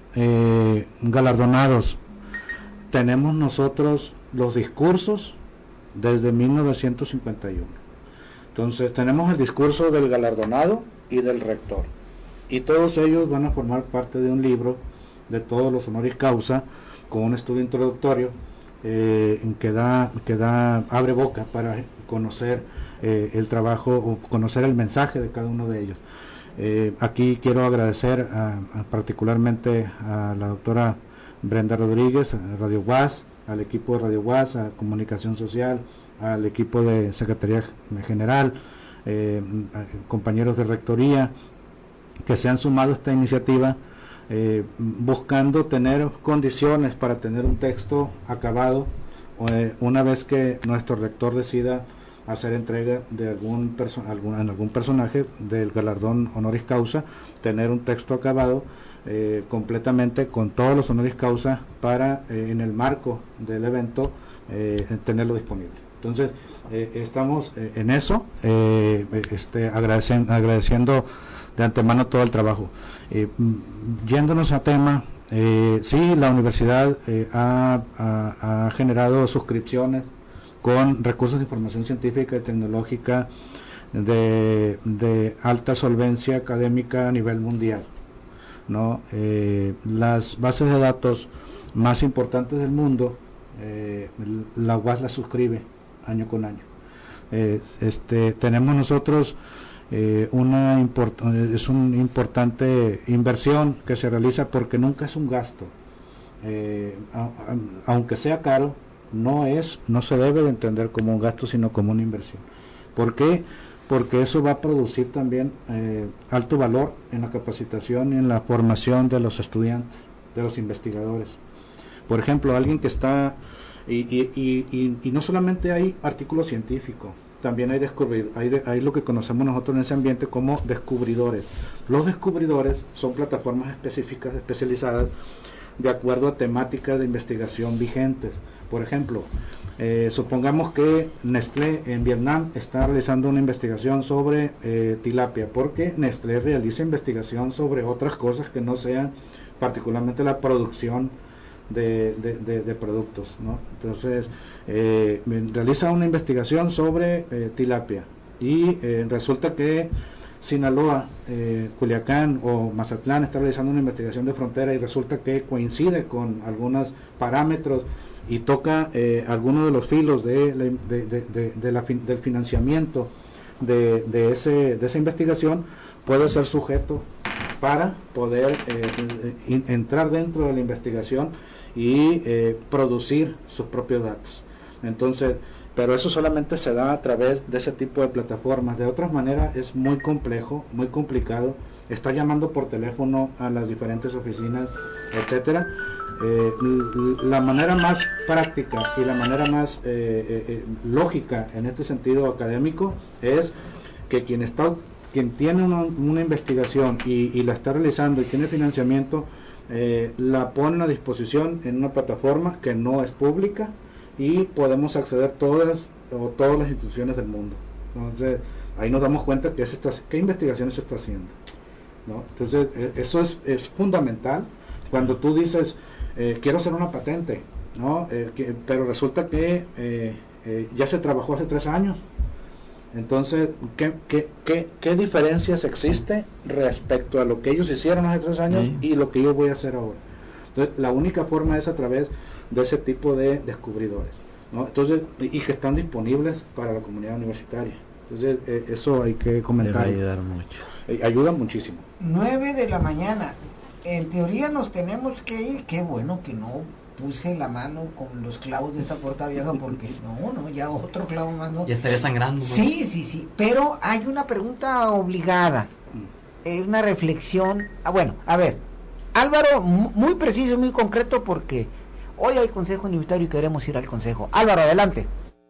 eh, galardonados tenemos nosotros los discursos desde mil novecientos cincuenta y uno. Entonces tenemos el discurso del galardonado y del rector, y todos ellos van a formar parte de un libro de todos los honoris causa, con un estudio introductorio eh, que da, que da abre boca para conocer eh, el trabajo o conocer el mensaje de cada uno de ellos. Eh, aquí quiero agradecer a, a particularmente a la doctora Brenda Rodríguez, a Radio U A S, al equipo de Radio U A S, a Comunicación Social, al equipo de Secretaría General, eh, compañeros de rectoría que se han sumado a esta iniciativa, eh, buscando tener condiciones para tener un texto acabado eh, una vez que nuestro rector decida hacer entrega de algún, perso algún, algún personaje del galardón honoris causa, tener un texto acabado eh, completamente con todos los honoris causa para eh, en el marco del evento eh, tenerlo disponible. Entonces eh, estamos eh, en eso, eh, este, agradeciendo, agradeciendo de antemano todo el trabajo. Eh, yéndonos a tema, eh, sí, la universidad eh, ha, ha, ha generado suscripciones con recursos de información científica y tecnológica de, de alta solvencia académica a nivel mundial, ¿no? Eh, las bases de datos más importantes del mundo, eh, la U A S las suscribe año con año. Eh, este, tenemos nosotros eh, una import es una importante inversión que se realiza porque nunca es un gasto, eh, a, a, aunque sea caro. No es, no se debe de entender como un gasto, sino como una inversión. ¿Por qué? Porque eso va a producir también eh, alto valor en la capacitación y en la formación de los estudiantes, de los investigadores. Por ejemplo, alguien que está, y, y, y, y, y no solamente hay artículos científicos, también hay, descubrir, hay, de, hay lo que conocemos nosotros en ese ambiente como descubridores. Los descubridores son plataformas específicas, especializadas, de acuerdo a temáticas de investigación vigentes. Por ejemplo, eh, supongamos que Nestlé en Vietnam está realizando una investigación sobre eh, tilapia, porque Nestlé realiza investigación sobre otras cosas que no sean particularmente la producción de, de, de, de productos, ¿no? Entonces, eh, realiza una investigación sobre eh, tilapia y eh, resulta que Sinaloa, eh, Culiacán o Mazatlán está realizando una investigación de frontera y resulta que coincide con algunos parámetros y toca eh, algunos de los filos de, de, de, de, de la, del financiamiento de, de, ese, de esa investigación, puede ser sujeto para poder eh, in, entrar dentro de la investigación y eh, producir sus propios datos. Entonces, pero eso solamente se da a través de ese tipo de plataformas. De otras maneras es muy complejo, muy complicado. Está llamando por teléfono a las diferentes oficinas, etcétera. Eh, la manera más práctica y la manera más eh, eh, lógica en este sentido académico es que quien está, quien tiene una, una investigación y, y la está realizando y tiene financiamiento, eh, la pone a disposición en una plataforma que no es pública y podemos acceder todas o todas las instituciones del mundo. Entonces ahí nos damos cuenta que es esta, qué investigaciones se está haciendo, ¿no? Entonces eh, eso es, es fundamental cuando tú dices Eh, quiero hacer una patente, ¿no? Eh, que, pero resulta que eh, eh, ya se trabajó hace tres años. Entonces, ¿qué, qué, qué, qué diferencias existe respecto a lo que ellos hicieron hace tres años sí. y lo que yo voy a hacer ahora? Entonces, la única forma es a través de ese tipo de descubridores, ¿no? Entonces, y, y que están disponibles para la comunidad universitaria. Entonces, eh, eso hay que comentar. Debe ayudar mucho. Eh, ayuda muchísimo. nueve de la mañana. En teoría nos tenemos que ir. Qué bueno que no puse la mano con los clavos de esta puerta vieja, porque no, no, ya otro clavo más, ¿no? Ya estaría sangrando. ¿No? Sí, sí, sí, pero hay una pregunta obligada, eh, una reflexión. Ah, bueno, a ver, Álvaro, muy preciso y muy concreto, porque hoy hay consejo universitario y queremos ir al consejo. Álvaro, adelante.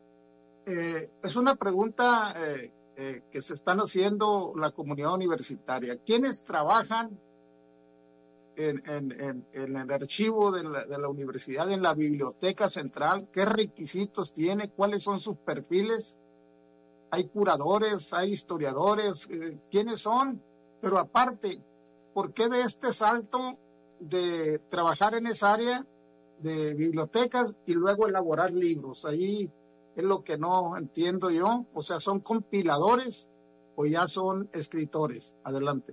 Eh, es una pregunta eh, eh, que se están haciendo la comunidad universitaria. ¿Quiénes trabajan En, en, en, en el archivo de la, de la universidad, en la biblioteca central? ¿Qué requisitos tiene? ¿Cuáles son sus perfiles? ¿Hay curadores? ¿Hay historiadores? Eh, ¿Quiénes son? Pero aparte, ¿por qué de este salto de trabajar en esa área de bibliotecas y luego elaborar libros? Ahí es lo que no entiendo yo. O sea, ¿son compiladores o ya son escritores? Adelante.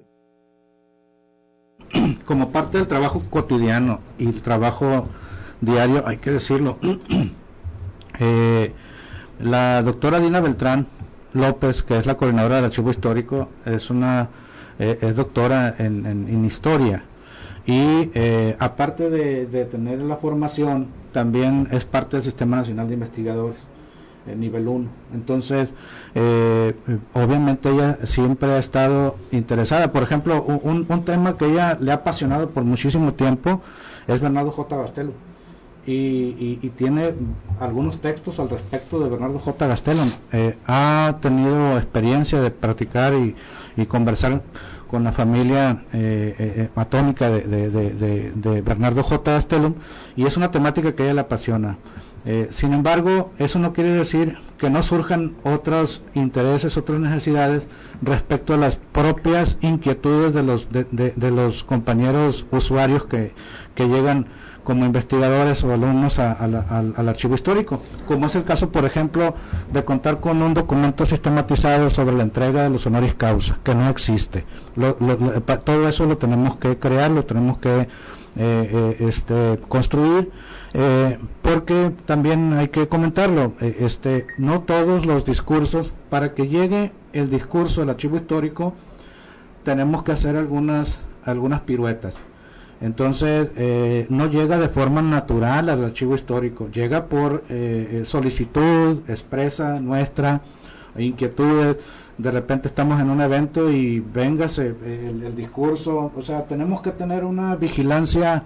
Como parte del trabajo cotidiano y el trabajo diario, hay que decirlo, eh, la doctora Dina Beltrán López, que es la coordinadora del archivo histórico, es una eh, es doctora en, en, en historia y eh, aparte de, de tener la formación, también es parte del Sistema Nacional de Investigadores. eh, nivel uno. Entonces, eh, obviamente ella siempre ha estado interesada. Por ejemplo, un, un tema que ella le ha apasionado por muchísimo tiempo es Bernardo J. Gastelum. Y, y, y tiene algunos textos al respecto de Bernardo J. Gastelum. Eh, ha tenido experiencia de practicar y, y conversar con la familia eh, eh, atómica de, de, de, de, de Bernardo J. Gastelum, y es una temática que a ella le apasiona. Eh, sin embargo, eso no quiere decir que no surjan otros intereses, otras necesidades respecto a las propias inquietudes de los de, de, de los compañeros usuarios que, que llegan como investigadores o alumnos a, a la, al, al archivo histórico, como es el caso, por ejemplo, de contar con un documento sistematizado sobre la entrega de los honoris causa, que no existe. Lo, lo, lo, todo eso lo tenemos que crear, lo tenemos que eh, eh, este, construir, eh, porque también hay que comentarlo, eh, este, no todos los discursos, para que llegue el discurso al archivo histórico, tenemos que hacer algunas, algunas piruetas. Entonces, eh, no llega de forma natural al archivo histórico, llega por eh, solicitud expresa nuestra, inquietudes. De repente estamos en un evento y véngase el, el discurso, o sea, tenemos que tener una vigilancia,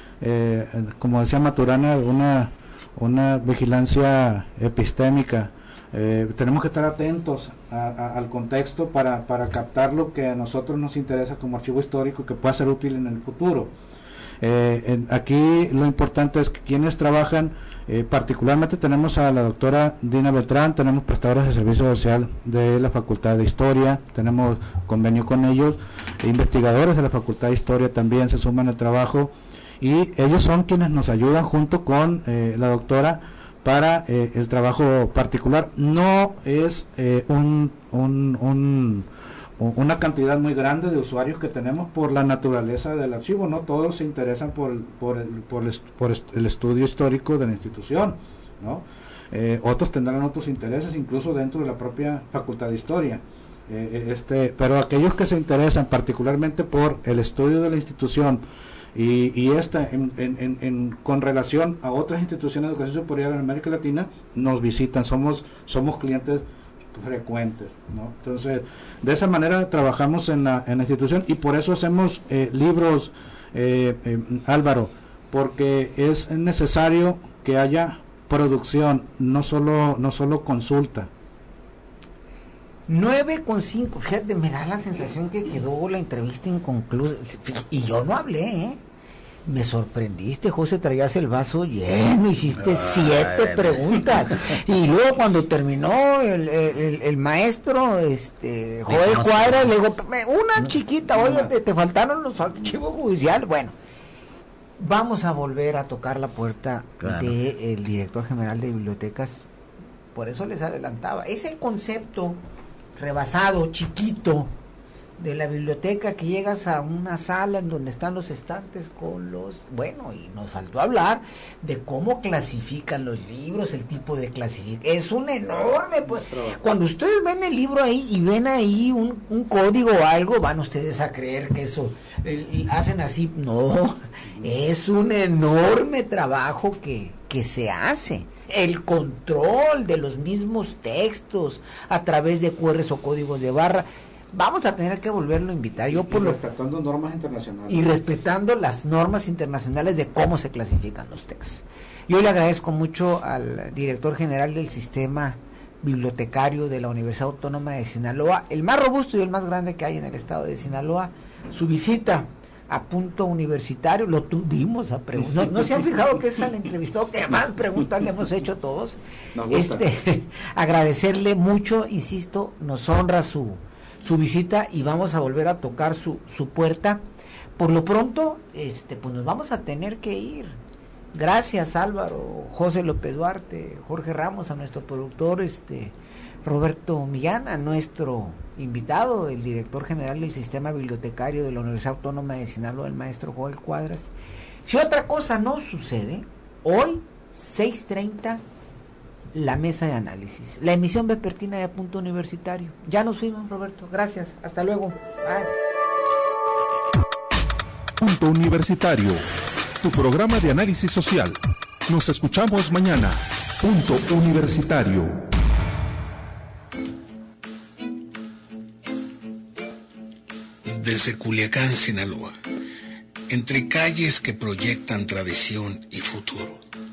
eh, como decía Maturana, una, una vigilancia epistémica. Eh, tenemos que estar atentos a, a, al contexto para, para captar lo que a nosotros nos interesa como archivo histórico, que pueda ser útil en el futuro. Eh, en, aquí lo importante es que quienes trabajan, eh, particularmente tenemos a la doctora Dina Beltrán, tenemos prestadores de servicio social de la Facultad de Historia, tenemos convenio con ellos, investigadores de la Facultad de Historia también se suman al trabajo, y ellos son quienes nos ayudan junto con eh, la doctora para eh, el trabajo particular. No es eh, un, un, un, una cantidad muy grande de usuarios que tenemos por la naturaleza del archivo, no todos se interesan por, por, el, por, el, por el estudio histórico de la institución, ¿no? Eh, otros tendrán otros intereses incluso dentro de la propia Facultad de Historia, eh, este, pero aquellos que se interesan particularmente por el estudio de la institución y, y esta en, en, en, con relación a otras instituciones de educación superior en América Latina, nos visitan, somos somos clientes frecuentes, ¿no? Entonces, de esa manera trabajamos en la, en la institución, y por eso hacemos eh, libros, eh, eh, Álvaro, porque es necesario que haya producción, no solo no solo consulta. nueve con cinco, fíjate, me da la sensación que quedó la entrevista inconclusa, y yo no hablé, ¿eh? Me sorprendiste, José, traías el vaso lleno, hiciste siete Ay, preguntas, y luego cuando terminó el, el, el maestro, este, Joel Cuadra, le digo, una chiquita, oye, te, te faltaron los archivos judiciales. Bueno, vamos a volver a tocar la puerta claro. del director general de bibliotecas, por eso les adelantaba, ese concepto rebasado, chiquito, de la biblioteca, que llegas a una sala en donde están los estantes con los, bueno, y nos faltó hablar de cómo clasifican los libros, el tipo de clasificación, es un enorme, pues, cuando ustedes ven el libro ahí y ven ahí un, un código o algo, van ustedes a creer que eso, el, hacen así, no, es un enorme trabajo que, que se hace. El control de los mismos textos a través de cu erres o códigos de barra. Vamos a tener que volverlo a invitar. Yo por y respetando lo, normas internacionales. Y respetando las normas internacionales de cómo se clasifican los textos. Yo le agradezco mucho al director general del sistema bibliotecario de la Universidad Autónoma de Sinaloa, el más robusto y el más grande que hay en el estado de Sinaloa, su visita a Punto Universitario. Lo tuvimos a preguntar. ¿No, ¿No se han fijado que es al entrevistado que más preguntas le hemos hecho todos? Este, agradecerle mucho, insisto, nos honra su su visita y vamos a volver a tocar su, su puerta. Por lo pronto, este, pues nos vamos a tener que ir. Gracias, Álvaro, José López Duarte, Jorge Ramos, a nuestro productor, este, Roberto Millán, a nuestro invitado, el director general del sistema bibliotecario de la Universidad Autónoma de Sinaloa, el maestro Joel Cuadras. Si otra cosa no sucede, hoy, seis treinta, la mesa de análisis, la emisión vespertina de Punto Universitario. Ya nos fuimos, Roberto, gracias, hasta luego. Bye. Punto Universitario, tu programa de análisis social. Nos escuchamos mañana. Punto Universitario. Desde Culiacán, Sinaloa, entre calles que proyectan tradición y futuro,